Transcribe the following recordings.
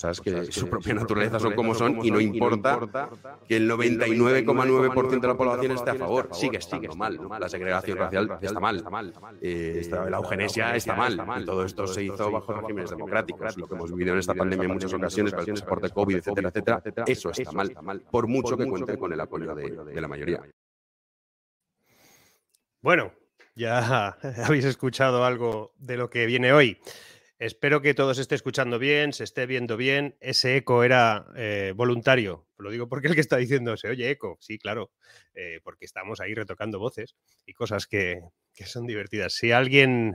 cosas que su propia naturaleza son como son, y no importa que el 99,9% de la población esté a favor. Sigue estando mal, ¿no? La segregación racial está mal. La eugenesia está mal. Y todo esto se hizo bajo regímenes democráticos. Lo que hemos vivido en esta pandemia en muchas ocasiones, con el pasaporte COVID, etcétera, etcétera, eso está mal. Por mucho que cuente con el apoyo de la mayoría. Bueno, ya habéis escuchado algo de lo que viene hoy. Espero que todo se esté escuchando bien, se esté viendo bien. Ese eco era voluntario. Lo digo porque el que está diciendo se oye eco. Sí, claro, porque estamos ahí retocando voces y cosas que son divertidas. Si alguien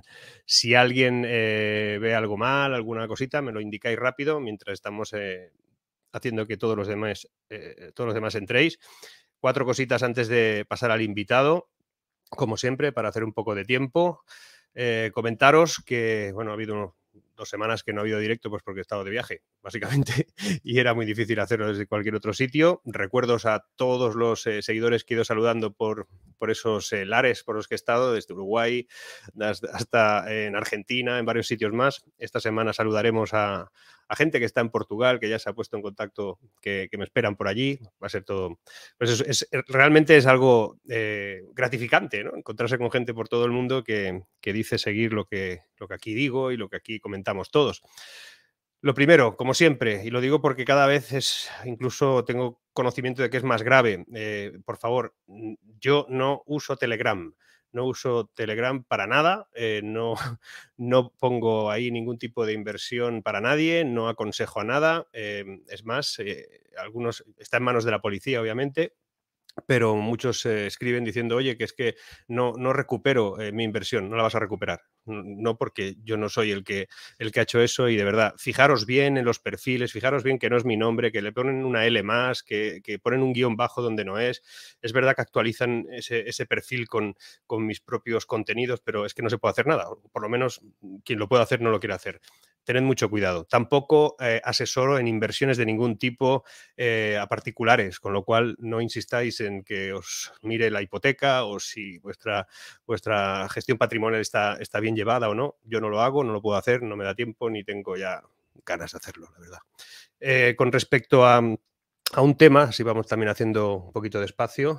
ve algo mal, alguna cosita, me lo indicáis rápido mientras estamos haciendo que todos los demás entréis. 4 cositas antes de pasar al invitado, como siempre, para hacer un poco de tiempo. Comentaros que, bueno, ha habido 2 semanas que no ha habido directo, pues porque he estado de viaje, básicamente, y era muy difícil hacerlo desde cualquier otro sitio. Recuerdos a todos los seguidores que he ido saludando por esos lares por los que he estado, desde Uruguay hasta en Argentina, en varios sitios más. Esta semana saludaremos a gente que está en Portugal, que ya se ha puesto en contacto, que me esperan por allí. Va a ser todo... Pues realmente es algo gratificante, ¿no? Encontrarse con gente por todo el mundo que dice seguir lo que aquí digo y lo que aquí comentamos todos. Lo primero, como siempre, y lo digo porque cada vez incluso tengo conocimiento de que es más grave, por favor, yo no uso Telegram. No uso Telegram para nada, no pongo ahí ningún tipo de inversión para nadie, no aconsejo a nada. Es más, algunos está en manos de la policía, obviamente, pero muchos escriben diciendo, oye, que es que no recupero mi inversión, no la vas a recuperar. No, porque yo no soy el que ha hecho eso, y de verdad, fijaros bien en los perfiles, fijaros bien que no es mi nombre, que le ponen una L más, que ponen un guión bajo donde no es. Es verdad que actualizan ese perfil con mis propios contenidos, pero es que no se puede hacer nada. Por lo menos quien lo puede hacer no lo quiere hacer. Tened mucho cuidado. Tampoco asesoro en inversiones de ningún tipo a particulares, con lo cual no insistáis en que os mire la hipoteca o si vuestra gestión patrimonial está bien llevada o no. Yo no lo hago, no lo puedo hacer, no me da tiempo ni tengo ya ganas de hacerlo, la verdad. Con respecto a un tema, si vamos también haciendo un poquito de espacio,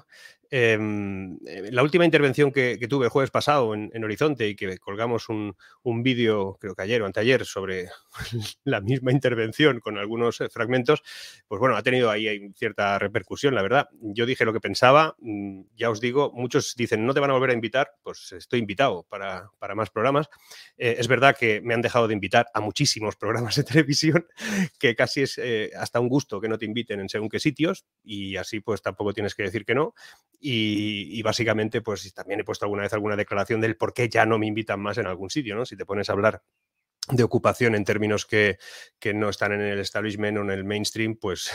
la última intervención que tuve el jueves pasado en Horizonte, y que colgamos un vídeo, creo que ayer o anteayer, sobre la misma intervención con algunos fragmentos, pues bueno, ha tenido ahí cierta repercusión, la verdad. Yo dije lo que pensaba, ya os digo, muchos dicen, ¿no te van a volver a invitar? Pues estoy invitado para más programas. Es verdad que me han dejado de invitar a muchísimos programas de televisión, que casi es hasta un gusto que no te inviten en según qué sitios, y así pues tampoco tienes que decir que no. Y básicamente pues también he puesto alguna vez alguna declaración del por qué ya no me invitan más en algún sitio, ¿no? Si te pones a hablar de ocupación en términos que no están en el establishment o en el mainstream, pues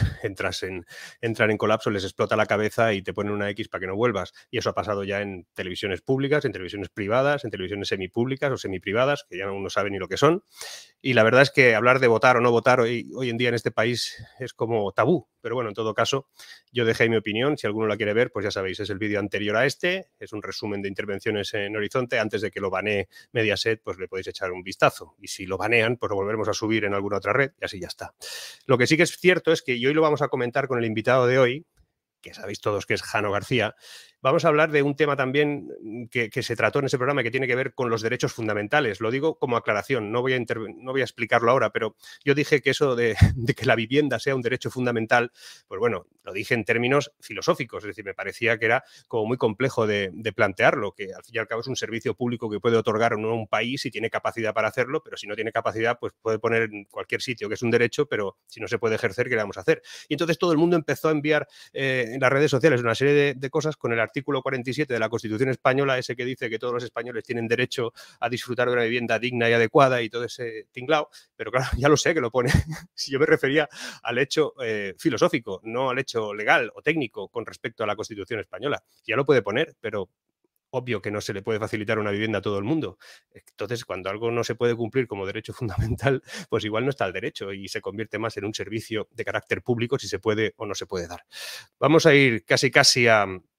entran en colapso, les explota la cabeza y te ponen una X para que no vuelvas. Y eso ha pasado ya en televisiones públicas, en televisiones privadas, en televisiones semipúblicas o semiprivadas, que ya uno sabe ni lo que son. Y la verdad es que hablar de votar o no votar hoy en día en este país es como tabú. Pero bueno, en todo caso, yo dejé mi opinión. Si alguno la quiere ver, pues ya sabéis, es el vídeo anterior a este. Es un resumen de intervenciones en Horizonte. Antes de que lo banee Mediaset, pues le podéis echar un vistazo. Y si lo banean, pues lo volveremos a subir en alguna otra red y así ya está. Lo que sí que es cierto es que, y hoy lo vamos a comentar con el invitado de hoy, que sabéis todos que es Jano García, vamos a hablar de un tema también que se trató en ese programa, que tiene que ver con los derechos fundamentales. Lo digo como aclaración, no voy a explicarlo ahora, pero yo dije que eso de que la vivienda sea un derecho fundamental, pues bueno, lo dije en términos filosóficos, es decir, me parecía que era como muy complejo de plantearlo, que al fin y al cabo es un servicio público que puede otorgar un país si tiene capacidad para hacerlo, pero si no tiene capacidad, pues puede poner en cualquier sitio que es un derecho, pero si no se puede ejercer, ¿qué le vamos a hacer? Y entonces todo el mundo empezó a enviar en las redes sociales una serie de cosas con el artículo 47 de la Constitución española, ese que dice que todos los españoles tienen derecho a disfrutar de una vivienda digna y adecuada y todo ese tinglao, pero claro, ya lo sé que lo pone. Si yo me refería al hecho filosófico, no al hecho legal o técnico con respecto a la Constitución española. Ya lo puede poner, pero obvio que no se le puede facilitar una vivienda a todo el mundo. Entonces, cuando algo no se puede cumplir como derecho fundamental, pues igual no está el derecho y se convierte más en un servicio de carácter público si se puede o no se puede dar. Vamos a ir casi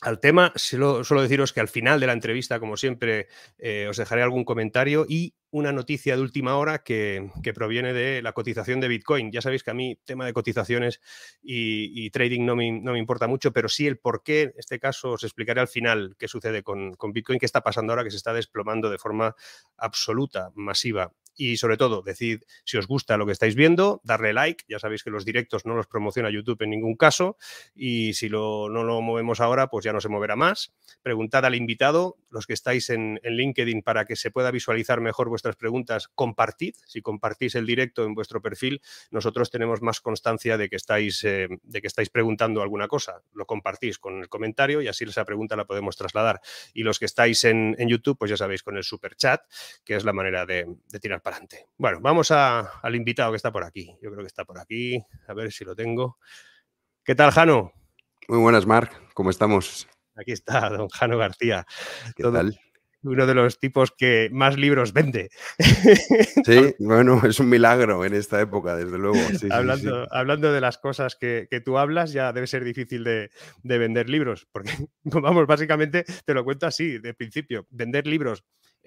al tema, suelo deciros que al final de la entrevista, como siempre, os dejaré algún comentario y una noticia de última hora que proviene de la cotización de Bitcoin. Ya sabéis que a mí tema de cotizaciones y trading no me importa mucho, pero sí el por qué. En este caso os explicaré al final qué sucede con Bitcoin, qué está pasando ahora, que se está desplomando de forma absoluta, masiva. Y sobre todo, decid si os gusta lo que estáis viendo, darle like. Ya sabéis que los directos no los promociona YouTube en ningún caso, y si no lo movemos ahora, pues ya no se moverá más. Preguntad al invitado, los que estáis en LinkedIn, para que se pueda visualizar mejor vuestras preguntas, compartid. Si compartís el directo en vuestro perfil, nosotros tenemos más constancia de que estáis preguntando alguna cosa. Lo compartís con el comentario y así esa pregunta la podemos trasladar. Y los que estáis en YouTube, pues ya sabéis, con el super chat, que es la manera de tirar para adelante. Bueno, vamos al invitado que está por aquí. Yo creo que está por aquí. A ver si lo tengo. ¿Qué tal, Jano? Muy buenas, Marc. ¿Cómo estamos? Aquí está don Jano García. ¿Qué tal? Uno de los tipos que más libros vende. Sí, bueno, es un milagro en esta época, desde luego. Sí, hablando de las cosas que tú hablas, ya debe ser difícil de vender libros, porque, vamos, básicamente te lo cuento así, de principio, vender libros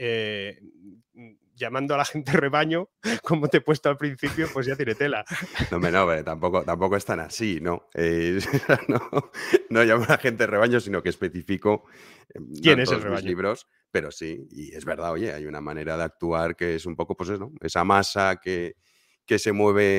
llamando a la gente rebaño, como te he puesto al principio, pues ya tiene tela. No, tampoco es tan así, ¿no? No llamo a la gente rebaño, sino que especifico ¿Quién es el rebaño? Mis libros, pero sí, y es verdad, oye, hay una manera de actuar que es un poco, pues eso, esa masa que se mueve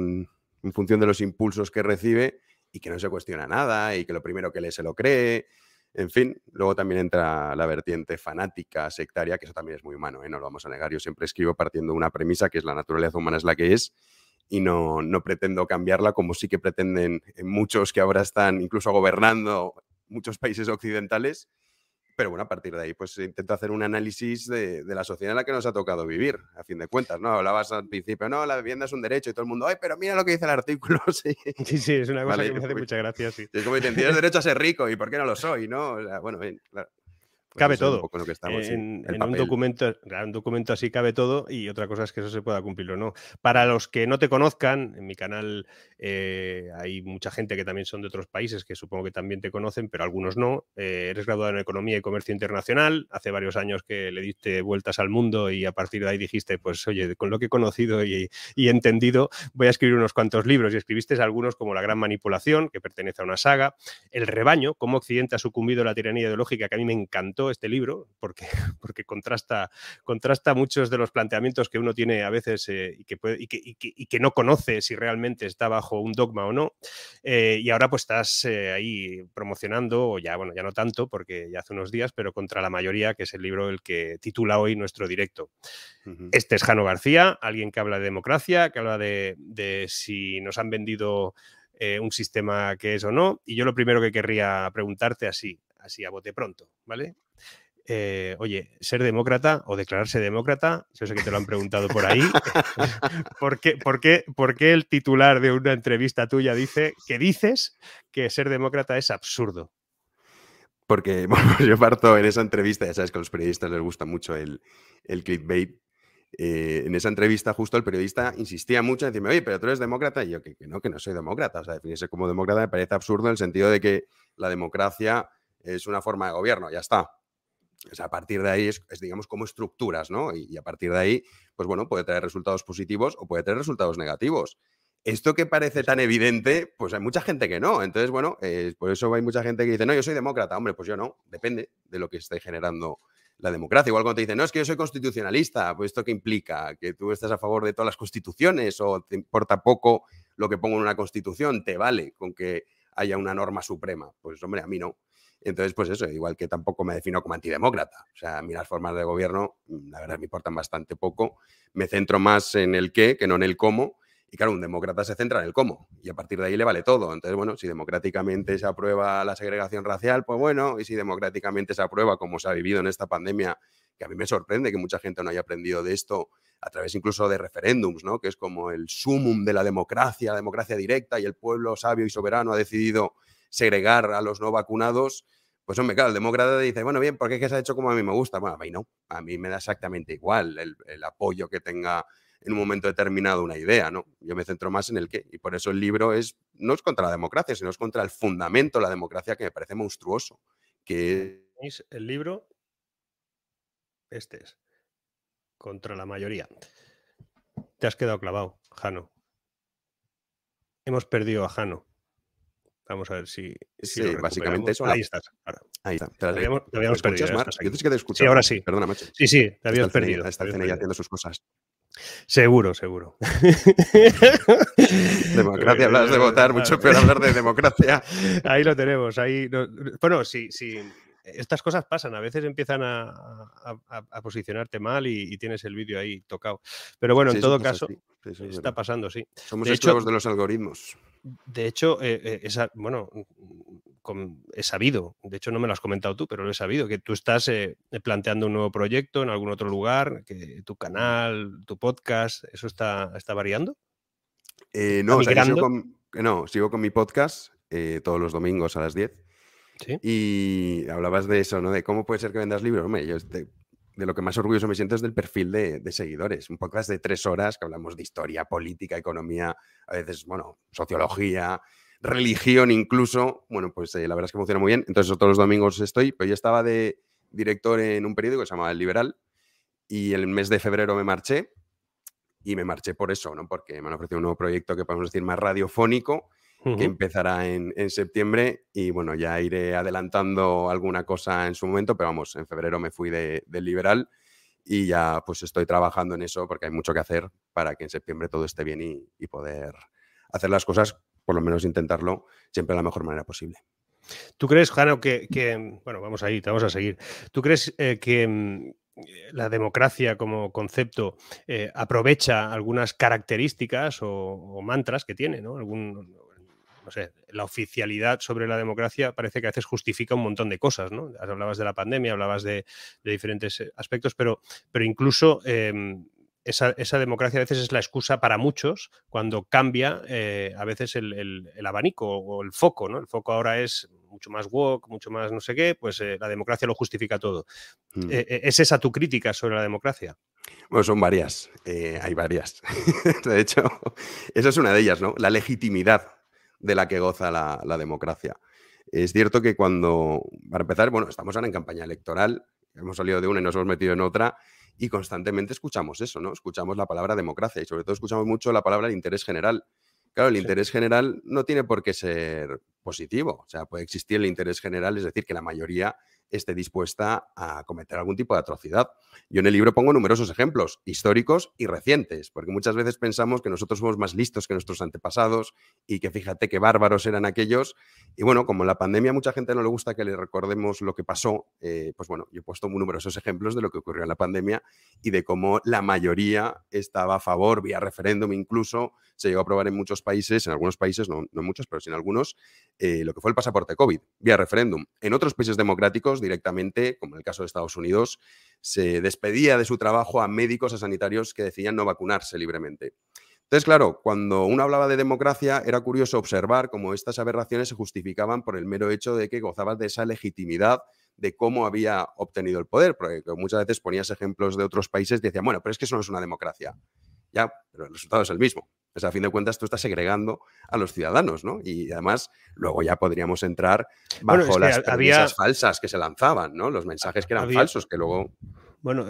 en función de los impulsos que recibe y que no se cuestiona nada y que lo primero que lee se lo cree. En fin, luego también entra la vertiente fanática, sectaria, que eso también es muy humano, no lo vamos a negar. Yo siempre escribo partiendo de una premisa, que es la naturaleza humana es la que es, y no pretendo cambiarla, como sí que pretenden muchos que ahora están incluso gobernando muchos países occidentales. Pero bueno, a partir de ahí, pues intento hacer un análisis de la sociedad en la que nos ha tocado vivir, a fin de cuentas, ¿no? Hablabas al principio, no, la vivienda es un derecho y todo el mundo, ay, pero mira lo que dice el artículo. Sí, sí, es una cosa vale, que me hace pues, mucha gracia, sí. Es como dicen, tienes derecho a ser rico, ¿y por qué no lo soy? ¿No? O sea, bueno, bien, claro. Pues cabe eso es un todo. poco lo que estamos, En el un papel. documento así cabe todo, y otra cosa es que eso se pueda cumplir o no. Para los que no te conozcan, en mi canal hay mucha gente que también son de otros países, que supongo que también te conocen, pero algunos no. Eres graduado en Economía y Comercio Internacional. Hace varios años que le diste vueltas al mundo y a partir de ahí dijiste, pues oye, con lo que he conocido y entendido, voy a escribir unos cuantos libros. Y escribiste algunos como La Gran Manipulación, que pertenece a una saga, El Rebaño, cómo Occidente ha sucumbido a la tiranía ideológica, que a mí me encantó este libro, porque contrasta muchos de los planteamientos que uno tiene a veces y que no conoce si realmente está bajo un dogma o no. Y ahora pues estás ahí promocionando, o ya no tanto, porque ya hace unos días, pero Contra la mayoría, que es el libro el que titula hoy nuestro directo. Este es Jano García, alguien que habla de democracia, que habla de si nos han vendido un sistema que es o no. Y yo lo primero que querría preguntarte así a bote pronto, ¿vale? Oye, ser demócrata o declararse demócrata, yo sé que te lo han preguntado por ahí. ¿Por qué el titular de una entrevista tuya dice que dices que ser demócrata es absurdo? Porque bueno, yo parto en esa entrevista, ya sabes que a los periodistas les gusta mucho el clickbait. En esa entrevista justo el periodista insistía mucho en decirme, oye, pero tú eres demócrata, y yo que no soy demócrata. O sea, definirse como demócrata me parece absurdo en el sentido de que la democracia es una forma de gobierno, ya está. O sea, a partir de ahí es digamos, como estructuras, ¿no? Y a partir de ahí, pues bueno, puede traer resultados positivos o puede traer resultados negativos. Esto que parece tan evidente, pues hay mucha gente que no. Entonces, bueno, por eso hay mucha gente que dice, no, yo soy demócrata. Hombre, pues yo no. Depende de lo que esté generando la democracia. Igual cuando te dicen, no, es que yo soy constitucionalista, pues ¿esto qué implica? ¿Que tú estás a favor de todas las constituciones o te importa poco lo que pongo en una constitución? ¿Te vale con que haya una norma suprema? Pues hombre, a mí no. Entonces, pues eso, igual que tampoco me defino como antidemócrata. O sea, a mí las formas de gobierno, la verdad, me importan bastante poco. Me centro más en el qué que no en el cómo. Y claro, un demócrata se centra en el cómo y a partir de ahí le vale todo. Entonces, bueno, si democráticamente se aprueba la segregación racial, pues bueno, y si democráticamente se aprueba, como se ha vivido en esta pandemia, que a mí me sorprende que mucha gente no haya aprendido de esto a través incluso de referéndums, ¿no? Que es como el sumum de la democracia directa, y el pueblo sabio y soberano ha decidido segregar a los no vacunados. Pues hombre, claro, el demócrata dice, bueno, bien, ¿por qué es que se ha hecho como a mí me gusta? Bueno, a mí no, a mí me da exactamente igual el apoyo que tenga en un momento determinado una idea, ¿no? Yo me centro más en el qué, y por eso el libro no es contra la democracia, sino es contra el fundamento de la democracia, que me parece monstruoso que ¿Veis el libro? Este es. Contra la mayoría. Te has quedado clavado, Jano. Hemos perdido a Jano. Vamos a ver si lo básicamente recuperamos. es Ahí estás. Ahora. ahí está. Te ¿Me habíamos perdido. escuchas, Ya Marc? estás Yo aquí. sí que te he Sí, escuchado. ahora sí. Perdona, macho. Sí, te habías Está perdido. el CNI haciendo sus cosas. Seguro. Democracia, hablas de votar, mucho peor hablar de democracia. Ahí lo tenemos. Bueno, sí. Estas cosas pasan. A veces empiezan a posicionarte mal y tienes el vídeo ahí tocado. Pero bueno, Sí, en eso todo pasa, caso, sí. Eso es está verdad. pasando, sí. Somos De esclavos hecho, de los algoritmos. De hecho, he sabido, de hecho no me lo has comentado tú, pero lo he sabido, que tú estás planteando un nuevo proyecto en algún otro lugar, que tu canal, tu podcast, ¿eso está variando? No, o sea, yo migrando? sigo con mi podcast todos los domingos a las 10. Sí. Y hablabas de eso, ¿no? De cómo puede ser que vendas libros. Hombre, yo de lo que más orgulloso me siento es del perfil de seguidores. Un podcast de 3 horas que hablamos de historia, política, economía, a veces, bueno, sociología, religión incluso. Bueno, pues la verdad es que funciona muy bien. Entonces, todos los domingos estoy, pero yo estaba de director en un periódico que se llama El Liberal y el mes de febrero me marché. Y me marché por eso, ¿no? Porque me han ofrecido un nuevo proyecto que podemos decir más radiofónico, que empezará en septiembre y bueno, ya iré adelantando alguna cosa en su momento, pero vamos, en febrero me fui del Liberal y ya pues estoy trabajando en eso porque hay mucho que hacer para que en septiembre todo esté bien y poder hacer las cosas, por lo menos intentarlo, siempre de la mejor manera posible. ¿Tú crees, Jano, bueno, vamos ahí, te vamos a seguir. ¿Tú crees que la democracia como concepto aprovecha algunas características o mantras que tiene, ¿no? No sé, la oficialidad sobre la democracia parece que a veces justifica un montón de cosas, ¿no? Hablabas de la pandemia, hablabas de diferentes aspectos, pero incluso esa democracia a veces es la excusa para muchos cuando cambia a veces el abanico o el foco, ¿no? El foco ahora es mucho más woke, mucho más no sé qué, pues la democracia lo justifica todo. ¿Es esa tu crítica sobre la democracia? Bueno, son varias, hay varias. De hecho, esa es una de ellas, ¿no? La legitimidad de la que goza la democracia. Es cierto que para empezar, bueno, estamos ahora en campaña electoral, hemos salido de una y nos hemos metido en otra y constantemente escuchamos eso, ¿no? Escuchamos la palabra democracia y sobre todo escuchamos mucho la palabra interés general. Claro, el interés general no tiene por qué ser positivo, o sea, puede existir el interés general, es decir, que la mayoría esté dispuesta a cometer algún tipo de atrocidad. Yo en el libro pongo numerosos ejemplos históricos y recientes, porque muchas veces pensamos que nosotros somos más listos que nuestros antepasados y que fíjate qué bárbaros eran aquellos. Y bueno, como en la pandemia a mucha gente no le gusta que le recordemos lo que pasó, pues bueno, yo he puesto numerosos ejemplos de lo que ocurrió en la pandemia y de cómo la mayoría estaba a favor, vía referéndum incluso, se llegó a aprobar en muchos países, en algunos países, no en muchos, pero sí en algunos, lo que fue el pasaporte COVID, vía referéndum. En otros países democráticos, directamente, como en el caso de Estados Unidos, se despedía de su trabajo a médicos, a sanitarios que decían no vacunarse libremente. Entonces, claro, cuando uno hablaba de democracia, era curioso observar cómo estas aberraciones se justificaban por el mero hecho de que gozabas de esa legitimidad de cómo había obtenido el poder, porque muchas veces ponías ejemplos de otros países y decían, bueno, pero es que eso no es una democracia. Ya, pero el resultado es el mismo. O sea, a fin de cuentas, tú estás segregando a los ciudadanos, ¿no? Y además, luego ya podríamos entrar bajo las premisas falsas que se lanzaban, ¿no? Los mensajes que eran falsos, que luego... Bueno,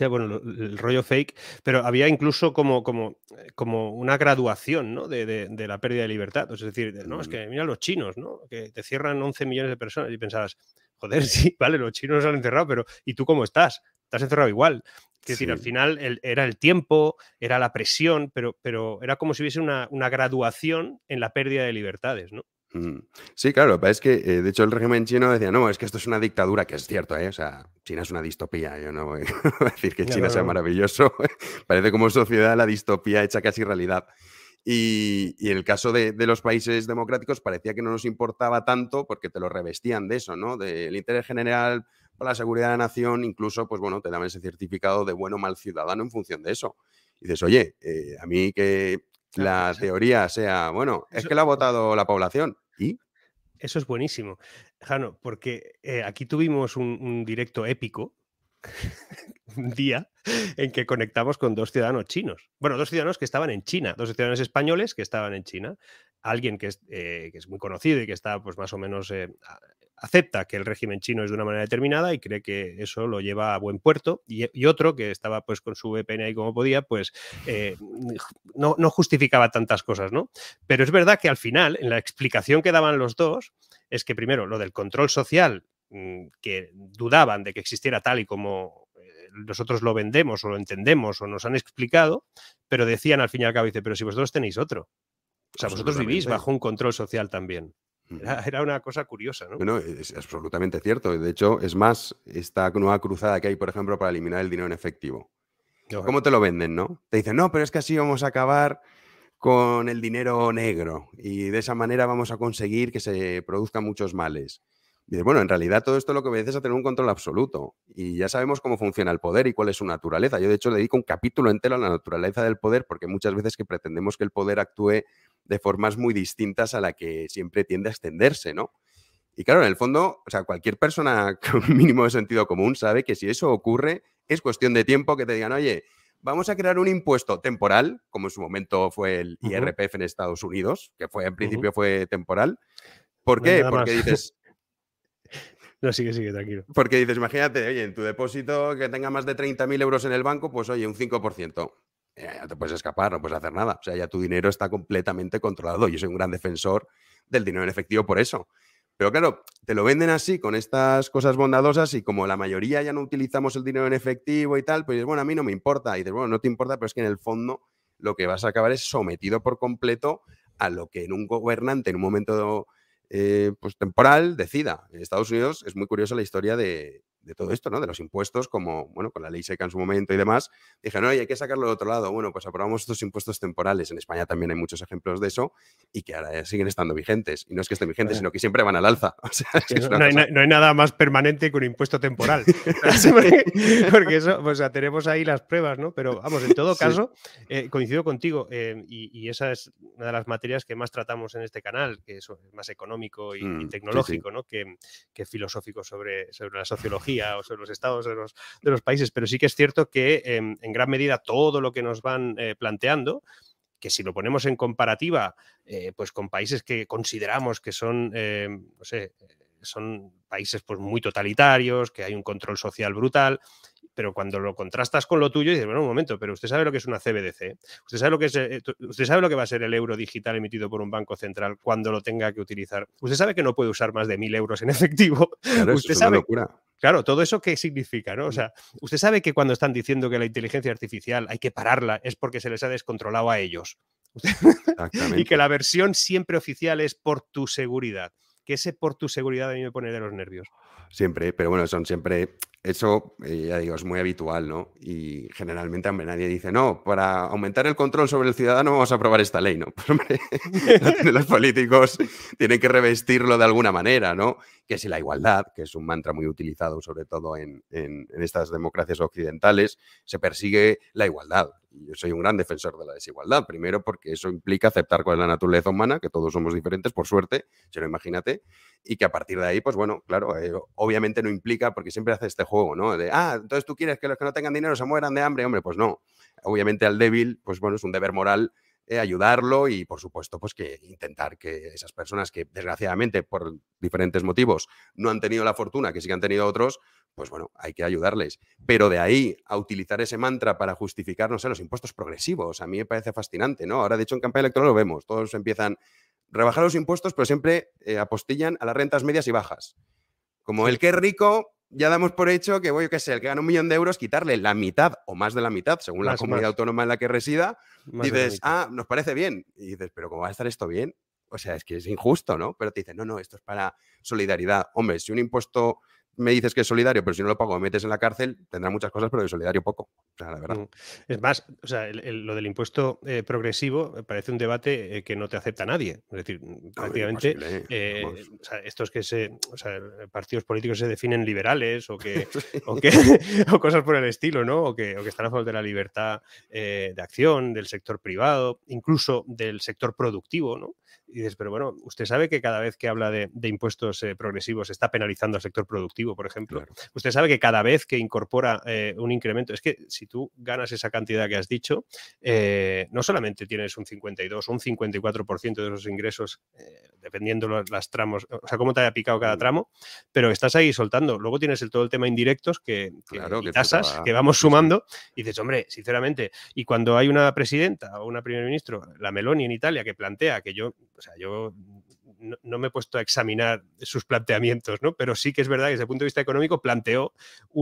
el rollo fake, pero había incluso como una graduación, ¿no? de la pérdida de libertad. Es decir, no, es que mira los chinos, ¿no? Que te cierran 11 millones de personas y pensabas, joder, sí, vale, los chinos nos han encerrado, pero ¿y tú cómo estás? Estás encerrado igual. Es decir, al final era el tiempo, era la presión, pero era como si hubiese una graduación en la pérdida de libertades, ¿no? Sí, claro, lo que pasa es que, de hecho, el régimen chino decía, no, es que esto es una dictadura, que es cierto, ¿eh? O sea, China es una distopía, yo no voy a decir que China sea maravilloso, parece como sociedad la distopía hecha casi realidad. Y en el caso de los países democráticos parecía que no nos importaba tanto porque te lo revestían de eso, ¿no? Del interés general para la seguridad de la nación, incluso, pues bueno, te daban ese certificado de bueno o mal ciudadano en función de eso. Y dices, oye, a mí que la teoría sea, bueno, es que la ha votado la población. ¿Y? Eso es buenísimo, Jano, porque aquí tuvimos un directo épico, un día en que conectamos con 2 ciudadanos chinos. Bueno, 2 ciudadanos que estaban en China, 2 ciudadanos españoles que estaban en China. Alguien que es muy conocido y que está pues más o menos acepta que el régimen chino es de una manera determinada y cree que eso lo lleva a buen puerto, y otro que estaba pues con su VPN ahí como podía, pues no justificaba tantas cosas, ¿no? Pero es verdad que al final, en la explicación que daban los dos, es que primero lo del control social, que dudaban de que existiera tal y como nosotros lo vendemos o lo entendemos o nos han explicado, pero decían al fin y al cabo, dice, pero si vosotros tenéis otro. O sea, vosotros vivís bajo un control social también. Era una cosa curiosa, ¿no? Bueno, es absolutamente cierto. De hecho, es más, esta nueva cruzada que hay, por ejemplo, para eliminar el dinero en efectivo. ¿Cómo te lo venden, no? Te dicen, no, pero es que así vamos a acabar con el dinero negro y de esa manera vamos a conseguir que se produzcan muchos males. Y dices, bueno, en realidad todo esto lo que obedece es a tener un control absoluto y ya sabemos cómo funciona el poder y cuál es su naturaleza. Yo, de hecho, le dedico un capítulo entero a la naturaleza del poder porque muchas veces que pretendemos que el poder actúe de formas muy distintas a la que siempre tiende a extenderse, ¿no? Y claro, en el fondo, o sea, cualquier persona con un mínimo de sentido común sabe que si eso ocurre, es cuestión de tiempo que te digan, oye, vamos a crear un impuesto temporal, como en su momento fue el IRPF en Estados Unidos, que fue en principio fue temporal. ¿Por qué? Porque dices... No, sigue, tranquilo. Porque dices, imagínate, oye, en tu depósito que tenga más de 30.000 euros en el banco, pues oye, un 5%. Ya te puedes escapar, no puedes hacer nada. O sea, ya tu dinero está completamente controlado. Yo soy un gran defensor del dinero en efectivo por eso. Pero claro, te lo venden así, con estas cosas bondadosas, y como la mayoría ya no utilizamos el dinero en efectivo y tal, pues dices, bueno, a mí no me importa. Y dices, bueno, no te importa, pero es que en el fondo lo que vas a acabar es sometido por completo a lo que en un gobernante en un momento pues temporal decida. En Estados Unidos es muy curiosa la historia de todo esto, ¿no? De los impuestos, como, bueno, con la ley seca en su momento y demás, dijeron, oye, hay que sacarlo del otro lado. Bueno, pues aprobamos estos impuestos temporales. En España también hay muchos ejemplos de eso y que ahora siguen estando vigentes. Y no es que estén vigentes, sino que siempre van al alza. O sea, es que no hay nada más permanente que un impuesto temporal. Porque eso, pues, o sea, tenemos ahí las pruebas, ¿no? Pero vamos, en todo caso, coincido contigo, y esa es una de las materias que más tratamos en este canal, que es más económico y tecnológico, ¿no? Que filosófico sobre la sociología o sobre los estados de los países, pero sí que es cierto que en gran medida todo lo que nos van planteando, que si lo ponemos en comparativa pues con países que consideramos que son, no sé, son países pues muy totalitarios, que hay un control social brutal, pero cuando lo contrastas con lo tuyo, dices, bueno, un momento, pero usted sabe lo que es una CBDC, usted sabe lo que va a ser el euro digital emitido por un banco central cuando lo tenga que utilizar, usted sabe que no puede usar más de 1.000 euros en efectivo, claro, usted es sabe... una locura. Claro, ¿todo eso qué significa, no? O sea, usted sabe que cuando están diciendo que la inteligencia artificial hay que pararla es porque se les ha descontrolado a ellos. Y que la versión siempre oficial es por tu seguridad. Que ese por tu seguridad a mí me pone de los nervios. Siempre, pero bueno, son siempre... Eso, ya digo, es muy habitual, ¿no? Y generalmente, hombre, nadie dice, no, para aumentar el control sobre el ciudadano vamos a aprobar esta ley, ¿no? Pues, hombre, los políticos tienen que revestirlo de alguna manera, ¿no? Que si la igualdad, que es un mantra muy utilizado sobre todo en estas democracias occidentales, se persigue la igualdad. Y yo soy un gran defensor de la desigualdad, primero porque eso implica aceptar cuál es la naturaleza humana, que todos somos diferentes, por suerte, si no, imagínate, y que a partir de ahí, pues bueno, claro, obviamente no implica, porque siempre hace este juego, ¿no? De, entonces tú quieres que los que no tengan dinero se mueran de hambre, hombre, pues no. Obviamente al débil, pues bueno, es un deber moral ayudarlo y, por supuesto, pues que intentar que esas personas que, desgraciadamente, por diferentes motivos, no han tenido la fortuna que sí que han tenido otros, pues bueno, hay que ayudarles. Pero de ahí a utilizar ese mantra para justificar, no sé, los impuestos progresivos, a mí me parece fascinante, ¿no? Ahora, de hecho, en campaña electoral lo vemos, todos empiezan a rebajar los impuestos, pero siempre apostillan a las rentas medias y bajas. Como el que es rico, ya damos por hecho que, yo qué sé, el que gana 1 millón de euros, quitarle la mitad o más de la mitad, según la comunidad autónoma en la que resida, dices, nos parece bien. Y dices, pero ¿cómo va a estar esto bien? O sea, es que es injusto, ¿no? Pero te dicen, no, esto es para solidaridad. Hombre, si un impuesto me dices que es solidario, pero si no lo pago me metes en la cárcel, tendrá muchas cosas, pero de solidario poco. O sea, la verdad. Es más, o sea, lo del impuesto progresivo me parece un debate que no te acepta nadie. Es decir, prácticamente, o sea, estos que partidos políticos se definen liberales o cosas por el estilo, ¿no? O que están a favor de la libertad de acción, del sector privado, incluso del sector productivo, ¿no? Y dices, pero bueno, usted sabe que cada vez que habla de impuestos progresivos está penalizando al sector productivo, por ejemplo. Claro. Usted sabe que cada vez que incorpora un incremento, es que si tú ganas esa cantidad que has dicho, no solamente tienes un 52 o un 54% de esos ingresos, dependiendo las tramos, o sea, cómo te haya picado cada tramo, pero estás ahí soltando. Luego tienes todo el tema indirectos Claro, y que tasas que vamos sí, sumando, y dices, hombre, sinceramente, y cuando hay una presidenta o una primer ministro, la Meloni en Italia, que plantea que yo no me he puesto a examinar sus planteamientos, ¿no? Pero sí que es verdad que desde el punto de vista económico planteó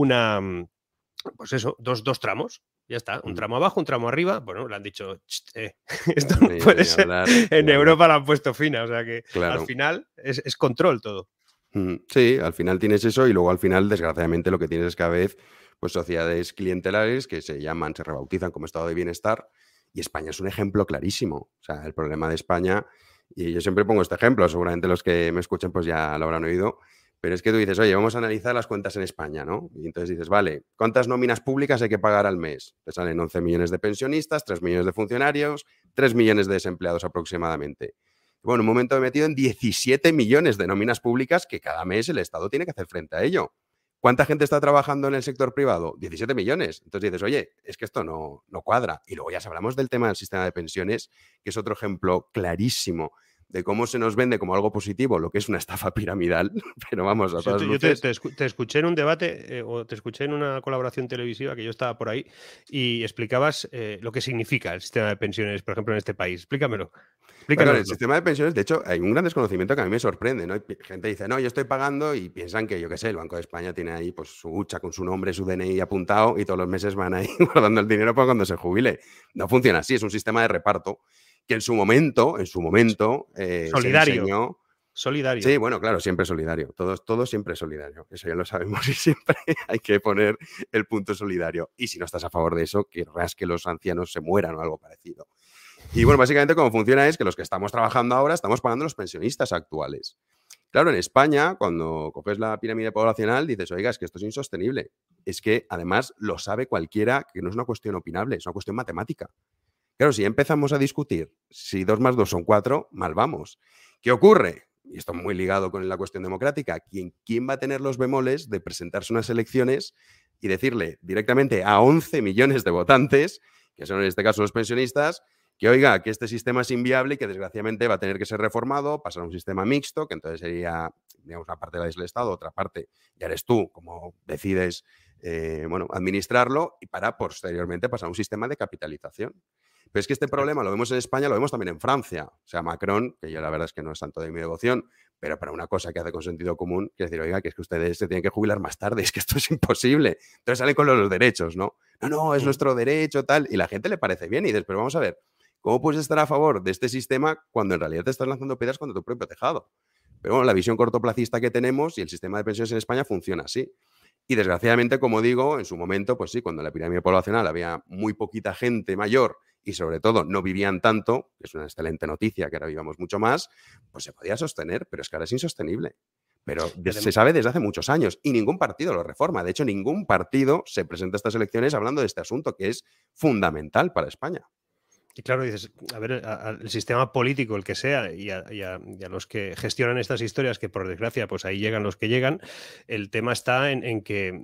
pues eso, dos tramos. Ya está, un tramo abajo, un tramo arriba. Bueno, le han dicho, esto no puede ser. En Europa la han puesto fina, o sea que al final es control todo. Sí, al final tienes eso y luego al final, desgraciadamente, lo que tienes es cada vez pues, sociedades clientelares que se rebautizan como estado de bienestar, y España es un ejemplo clarísimo. O sea, el problema de España, y yo siempre pongo este ejemplo, seguramente los que me escuchen pues ya lo habrán oído, pero es que tú dices, oye, vamos a analizar las cuentas en España, ¿no? Y entonces dices, vale, ¿cuántas nóminas públicas hay que pagar al mes? Te salen 11 millones de pensionistas, 3 millones de funcionarios, 3 millones de desempleados aproximadamente. Bueno, un momento me he metido en 17 millones de nóminas públicas que cada mes el Estado tiene que hacer frente a ello. ¿Cuánta gente está trabajando en el sector privado? 17 millones. Entonces dices, oye, es que esto no cuadra. Y luego ya hablamos del tema del sistema de pensiones, que es otro ejemplo clarísimo de cómo se nos vende como algo positivo lo que es una estafa piramidal, pero vamos, a todas luces. Te escuché en un debate o te escuché en una colaboración televisiva que yo estaba por ahí y explicabas lo que significa el sistema de pensiones, por ejemplo, en este país. Explícamelo. Claro, el sistema de pensiones, de hecho, hay un gran desconocimiento que a mí me sorprende, ¿no? Gente dice, no, yo estoy pagando, y piensan que, yo qué sé, el Banco de España tiene ahí pues su hucha con su nombre, su DNI apuntado, y todos los meses van ahí guardando el dinero para cuando se jubile. No funciona así, es un sistema de reparto que en su momento solidario. se diseñó. Solidario. Sí, bueno, claro, siempre solidario. Todo siempre solidario. Eso ya lo sabemos y siempre hay que poner el punto solidario. Y si no estás a favor de eso, querrás que los ancianos se mueran o algo parecido. Y bueno, básicamente cómo funciona es que los que estamos trabajando ahora estamos pagando a los pensionistas actuales. Claro, en España, cuando coges la pirámide poblacional, dices, oiga, es que esto es insostenible. Es que además lo sabe cualquiera, que no es una cuestión opinable, es una cuestión matemática. Claro, si empezamos a discutir si 2 más 2 son 4, mal vamos. ¿Qué ocurre? Y esto muy ligado con la cuestión democrática. ¿Quién va a tener los bemoles de presentarse unas elecciones y decirle directamente a 11 millones de votantes, que son en este caso los pensionistas, que oiga, que este sistema es inviable y que desgraciadamente va a tener que ser reformado, pasar a un sistema mixto, que entonces sería, digamos, una parte del Estado, otra parte ya eres tú, como decides administrarlo, y para posteriormente pasar a un sistema de capitalización? Pero es que este problema lo vemos en España, lo vemos también en Francia. O sea, Macron, que yo la verdad es que no es tanto de mi devoción, pero para una cosa que hace con sentido común, quiere decir, oiga, que es que ustedes se tienen que jubilar más tarde, es que esto es imposible. Entonces salen con los derechos, ¿no? No, es nuestro derecho, tal, y la gente le parece bien y dices, pero vamos a ver, ¿cómo puedes estar a favor de este sistema cuando en realidad te estás lanzando piedras contra tu propio tejado? Pero bueno, la visión cortoplacista que tenemos y el sistema de pensiones en España funciona así. Y desgraciadamente, como digo, en su momento, pues sí, cuando en la pirámide poblacional había muy poquita gente mayor y sobre todo no vivían tanto, que es una excelente noticia que ahora vivamos mucho más, pues se podía sostener, pero es que ahora es insostenible. Pero se sabe desde hace muchos años y ningún partido lo reforma. De hecho, ningún partido se presenta a estas elecciones hablando de este asunto que es fundamental para España. Y claro, dices, a ver, el sistema político, el que sea, y a los que gestionan estas historias, que por desgracia, pues ahí llegan los que llegan, el tema está en que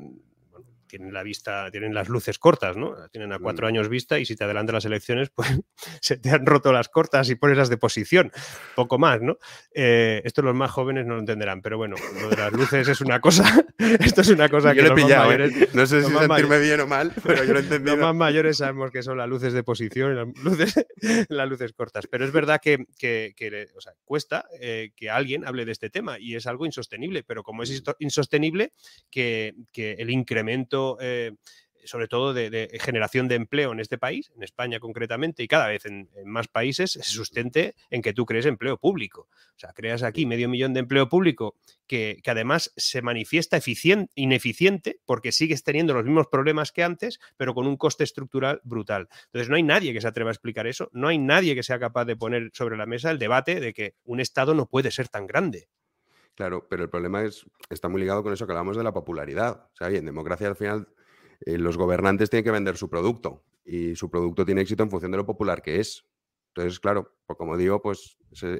tienen las luces cortas, ¿no? Tienen a 4 años vista, y si te adelantan las elecciones, pues se te han roto las cortas y pones las de posición. Poco más, ¿no? Esto los más jóvenes no lo entenderán, pero bueno, lo de las luces es una cosa. Esto es una cosa yo que lo he pillado, más mayores, no sé si sentirme bien o mal, pero yo lo he entendido. Los más mayores sabemos que son las luces de posición y las luces cortas. Pero es verdad que o sea, cuesta que alguien hable de este tema, y es algo insostenible. Pero como es insostenible que el incremento sobre todo de generación de empleo en este país, en España concretamente, y cada vez en más países, se sustente en que tú crees empleo público. O sea, creas aquí 500.000 de empleo público que además se manifiesta ineficiente porque sigues teniendo los mismos problemas que antes, pero con un coste estructural brutal. Entonces no hay nadie que se atreva a explicar eso, no hay nadie que sea capaz de poner sobre la mesa el debate de que un Estado no puede ser tan grande. Claro, pero el problema está muy ligado con eso que hablamos de la popularidad. O sea, en democracia al final los gobernantes tienen que vender su producto y su producto tiene éxito en función de lo popular que es. Entonces, claro, pues como digo, pues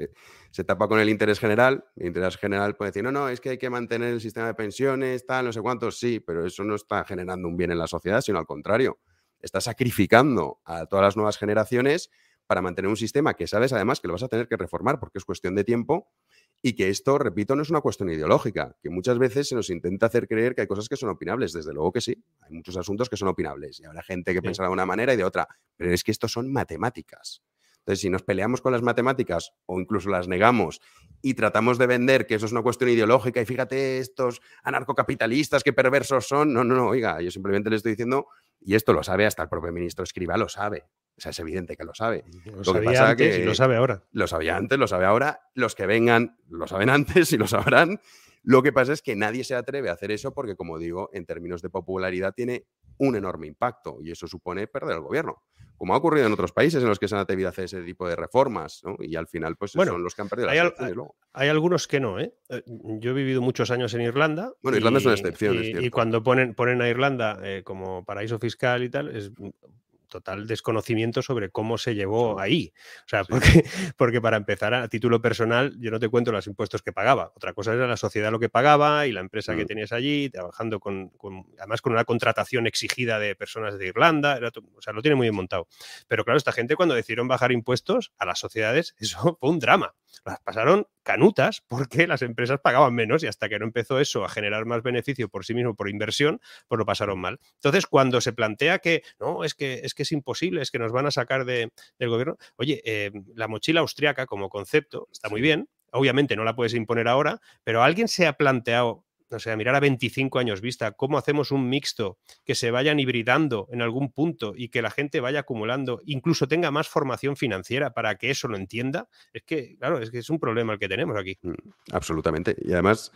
se tapa con el interés general. El interés general puede decir, no, es que hay que mantener el sistema de pensiones, tal, no sé cuántos, sí, pero eso no está generando un bien en la sociedad, sino al contrario. Está sacrificando a todas las nuevas generaciones para mantener un sistema que sabes además que lo vas a tener que reformar porque es cuestión de tiempo y que esto, repito, no es una cuestión ideológica, que muchas veces se nos intenta hacer creer que hay cosas que son opinables. Desde luego que sí, hay muchos asuntos que son opinables y habrá gente que pensará de una manera y de otra, pero es que esto son matemáticas. Entonces, si nos peleamos con las matemáticas o incluso las negamos y tratamos de vender que eso es una cuestión ideológica y fíjate estos anarcocapitalistas qué perversos son, no, oiga, yo simplemente le estoy diciendo, y esto lo sabe hasta el propio ministro Escrivá, lo sabe. O sea, es evidente que lo sabe. Lo que sabía antes y lo sabe ahora. Lo sabía antes, lo sabe ahora. Los que vengan lo saben antes y lo sabrán. Lo que pasa es que nadie se atreve a hacer eso porque, como digo, en términos de popularidad tiene un enorme impacto y eso supone perder el gobierno. Como ha ocurrido en otros países en los que se han atrevido a hacer ese tipo de reformas, ¿no? Y al final, pues son los que han perdido las elecciones luego. Hay algunos que no, ¿eh? Yo he vivido muchos años en Irlanda. Bueno, Irlanda es una excepción, es cierto. Y cuando ponen a Irlanda como paraíso fiscal y tal, es total desconocimiento sobre cómo se llevó ahí. O sea, porque para empezar, a título personal, yo no te cuento los impuestos que pagaba. Otra cosa era la sociedad lo que pagaba y la empresa que tenías allí, trabajando además con una contratación exigida de personas de Irlanda. O sea, lo tiene muy bien montado. Pero claro, esta gente cuando decidieron bajar impuestos a las sociedades, eso fue un drama. Las pasaron canutas porque las empresas pagaban menos y hasta que no empezó eso a generar más beneficio por sí mismo, por inversión, pues lo pasaron mal. Entonces, cuando se plantea que no, es que es imposible, es que nos van a sacar del gobierno, oye, la mochila austriaca como concepto está muy bien, obviamente no la puedes imponer ahora, pero ¿alguien se ha planteado, o sea, mirar a 25 años vista, cómo hacemos un mixto que se vayan hibridando en algún punto y que la gente vaya acumulando, incluso tenga más formación financiera para que eso lo entienda? Es que, claro, es que es un problema el que tenemos aquí. Absolutamente. Y además,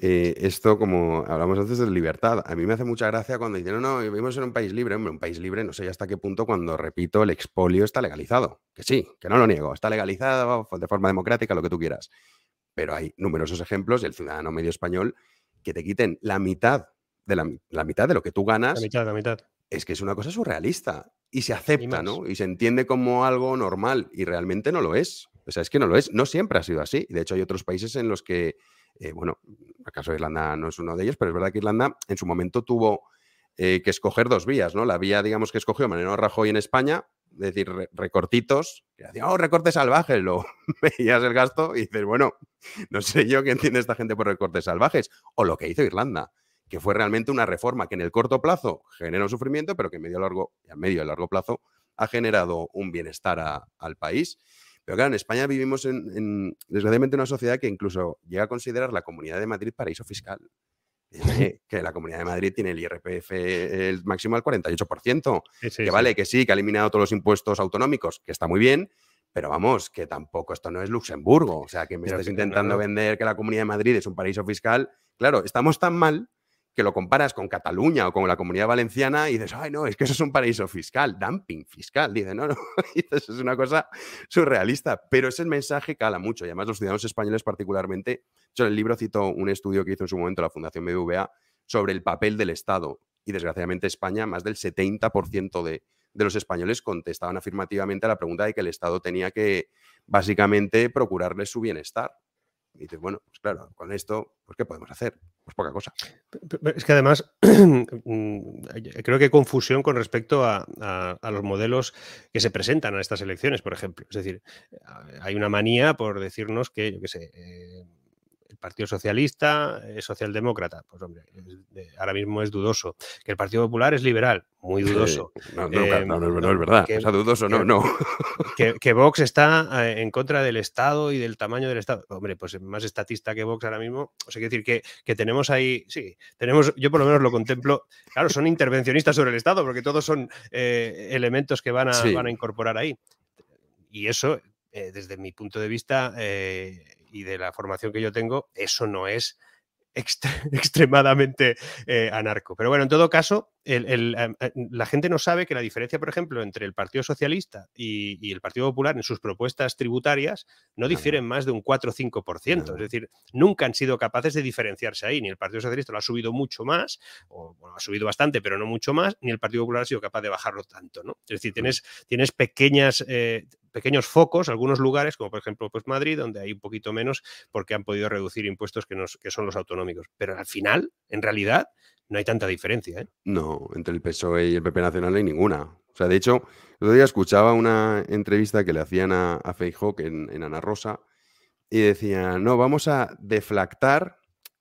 esto, como hablamos antes de libertad, a mí me hace mucha gracia cuando dicen, no, vivimos en un país libre. Hombre, un país libre, no sé hasta qué punto cuando, repito, el expolio está legalizado. Que sí, que no lo niego, está legalizado de forma democrática, lo que tú quieras. Pero hay numerosos ejemplos, y el ciudadano medio español, que te quiten la mitad de la mitad de lo que tú ganas. La mitad. Es que es una cosa surrealista y se acepta, ¿no? Y se entiende como algo normal y realmente no lo es. O sea, es que no lo es. No siempre ha sido así. De hecho, hay otros países en los que, bueno, acaso Irlanda no es uno de ellos, pero es verdad que Irlanda en su momento tuvo que escoger dos vías, ¿no? La vía, digamos, que escogió Mariano Rajoy en España, es decir, recortitos, que decía, recorte salvaje, lo veías el gasto y dices, bueno, no sé yo qué entiende esta gente por recortes salvajes. O lo que hizo Irlanda, que fue realmente una reforma que en el corto plazo generó sufrimiento, pero que a medio y largo plazo ha generado un bienestar al país. Pero claro, en España vivimos desgraciadamente una sociedad que incluso llega a considerar la Comunidad de Madrid paraíso fiscal. Que la Comunidad de Madrid tiene el IRPF el máximo al 48%. Que vale, que sí, que ha eliminado todos los impuestos autonómicos, que está muy bien, pero vamos, que tampoco esto no es Luxemburgo. O sea, que me estés intentando vender que la Comunidad de Madrid es un paraíso fiscal. Claro, estamos tan mal que lo comparas con Cataluña o con la Comunidad Valenciana y dices, ay, no, es que eso es un paraíso fiscal, dumping fiscal. Dices, no, es una cosa surrealista, pero ese mensaje cala mucho y además los ciudadanos españoles particularmente. Yo en el libro cito un estudio que hizo en su momento la Fundación BBVA sobre el papel del Estado y desgraciadamente España, más del 70% de los españoles contestaban afirmativamente a la pregunta de que el Estado tenía que básicamente procurarles su bienestar. Y dices, bueno, pues claro, con esto, pues ¿qué podemos hacer? Pues poca cosa. Es que además creo que hay confusión con respecto a los modelos que se presentan a estas elecciones, por ejemplo. Es decir, hay una manía por decirnos que, yo qué sé, el Partido Socialista es socialdemócrata. Pues hombre, ahora mismo es dudoso. Que el Partido Popular es liberal, muy dudoso. No es verdad. O sea, dudoso, no. Que Vox está en contra del Estado y del tamaño del Estado. Hombre, pues más estatista que Vox ahora mismo. O sea, quiero decir que tenemos ahí, sí, yo por lo menos lo contemplo. Claro, son intervencionistas sobre el Estado porque todos son elementos que van a incorporar ahí. Y eso, desde mi punto de vista y de la formación que yo tengo, eso no es extremadamente anarco. Pero bueno, en todo caso, la gente no sabe que la diferencia, por ejemplo, entre el Partido Socialista y el Partido Popular en sus propuestas tributarias no difieren más de un 4 o 5%. Es decir, nunca han sido capaces de diferenciarse ahí. Ni el Partido Socialista lo ha subido mucho más, o bueno, ha subido bastante, pero no mucho más, ni el Partido Popular ha sido capaz de bajarlo tanto, ¿no? Es decir, tienes pequeñas pequeños focos, algunos lugares, como por ejemplo pues Madrid, donde hay un poquito menos porque han podido reducir impuestos que son los autonómicos. Pero al final, en realidad, no hay tanta diferencia, ¿eh? No, entre el PSOE y el PP Nacional no hay ninguna. O sea, de hecho, el otro día escuchaba una entrevista que le hacían a Feijóo en Ana Rosa y decía, no, vamos a deflactar,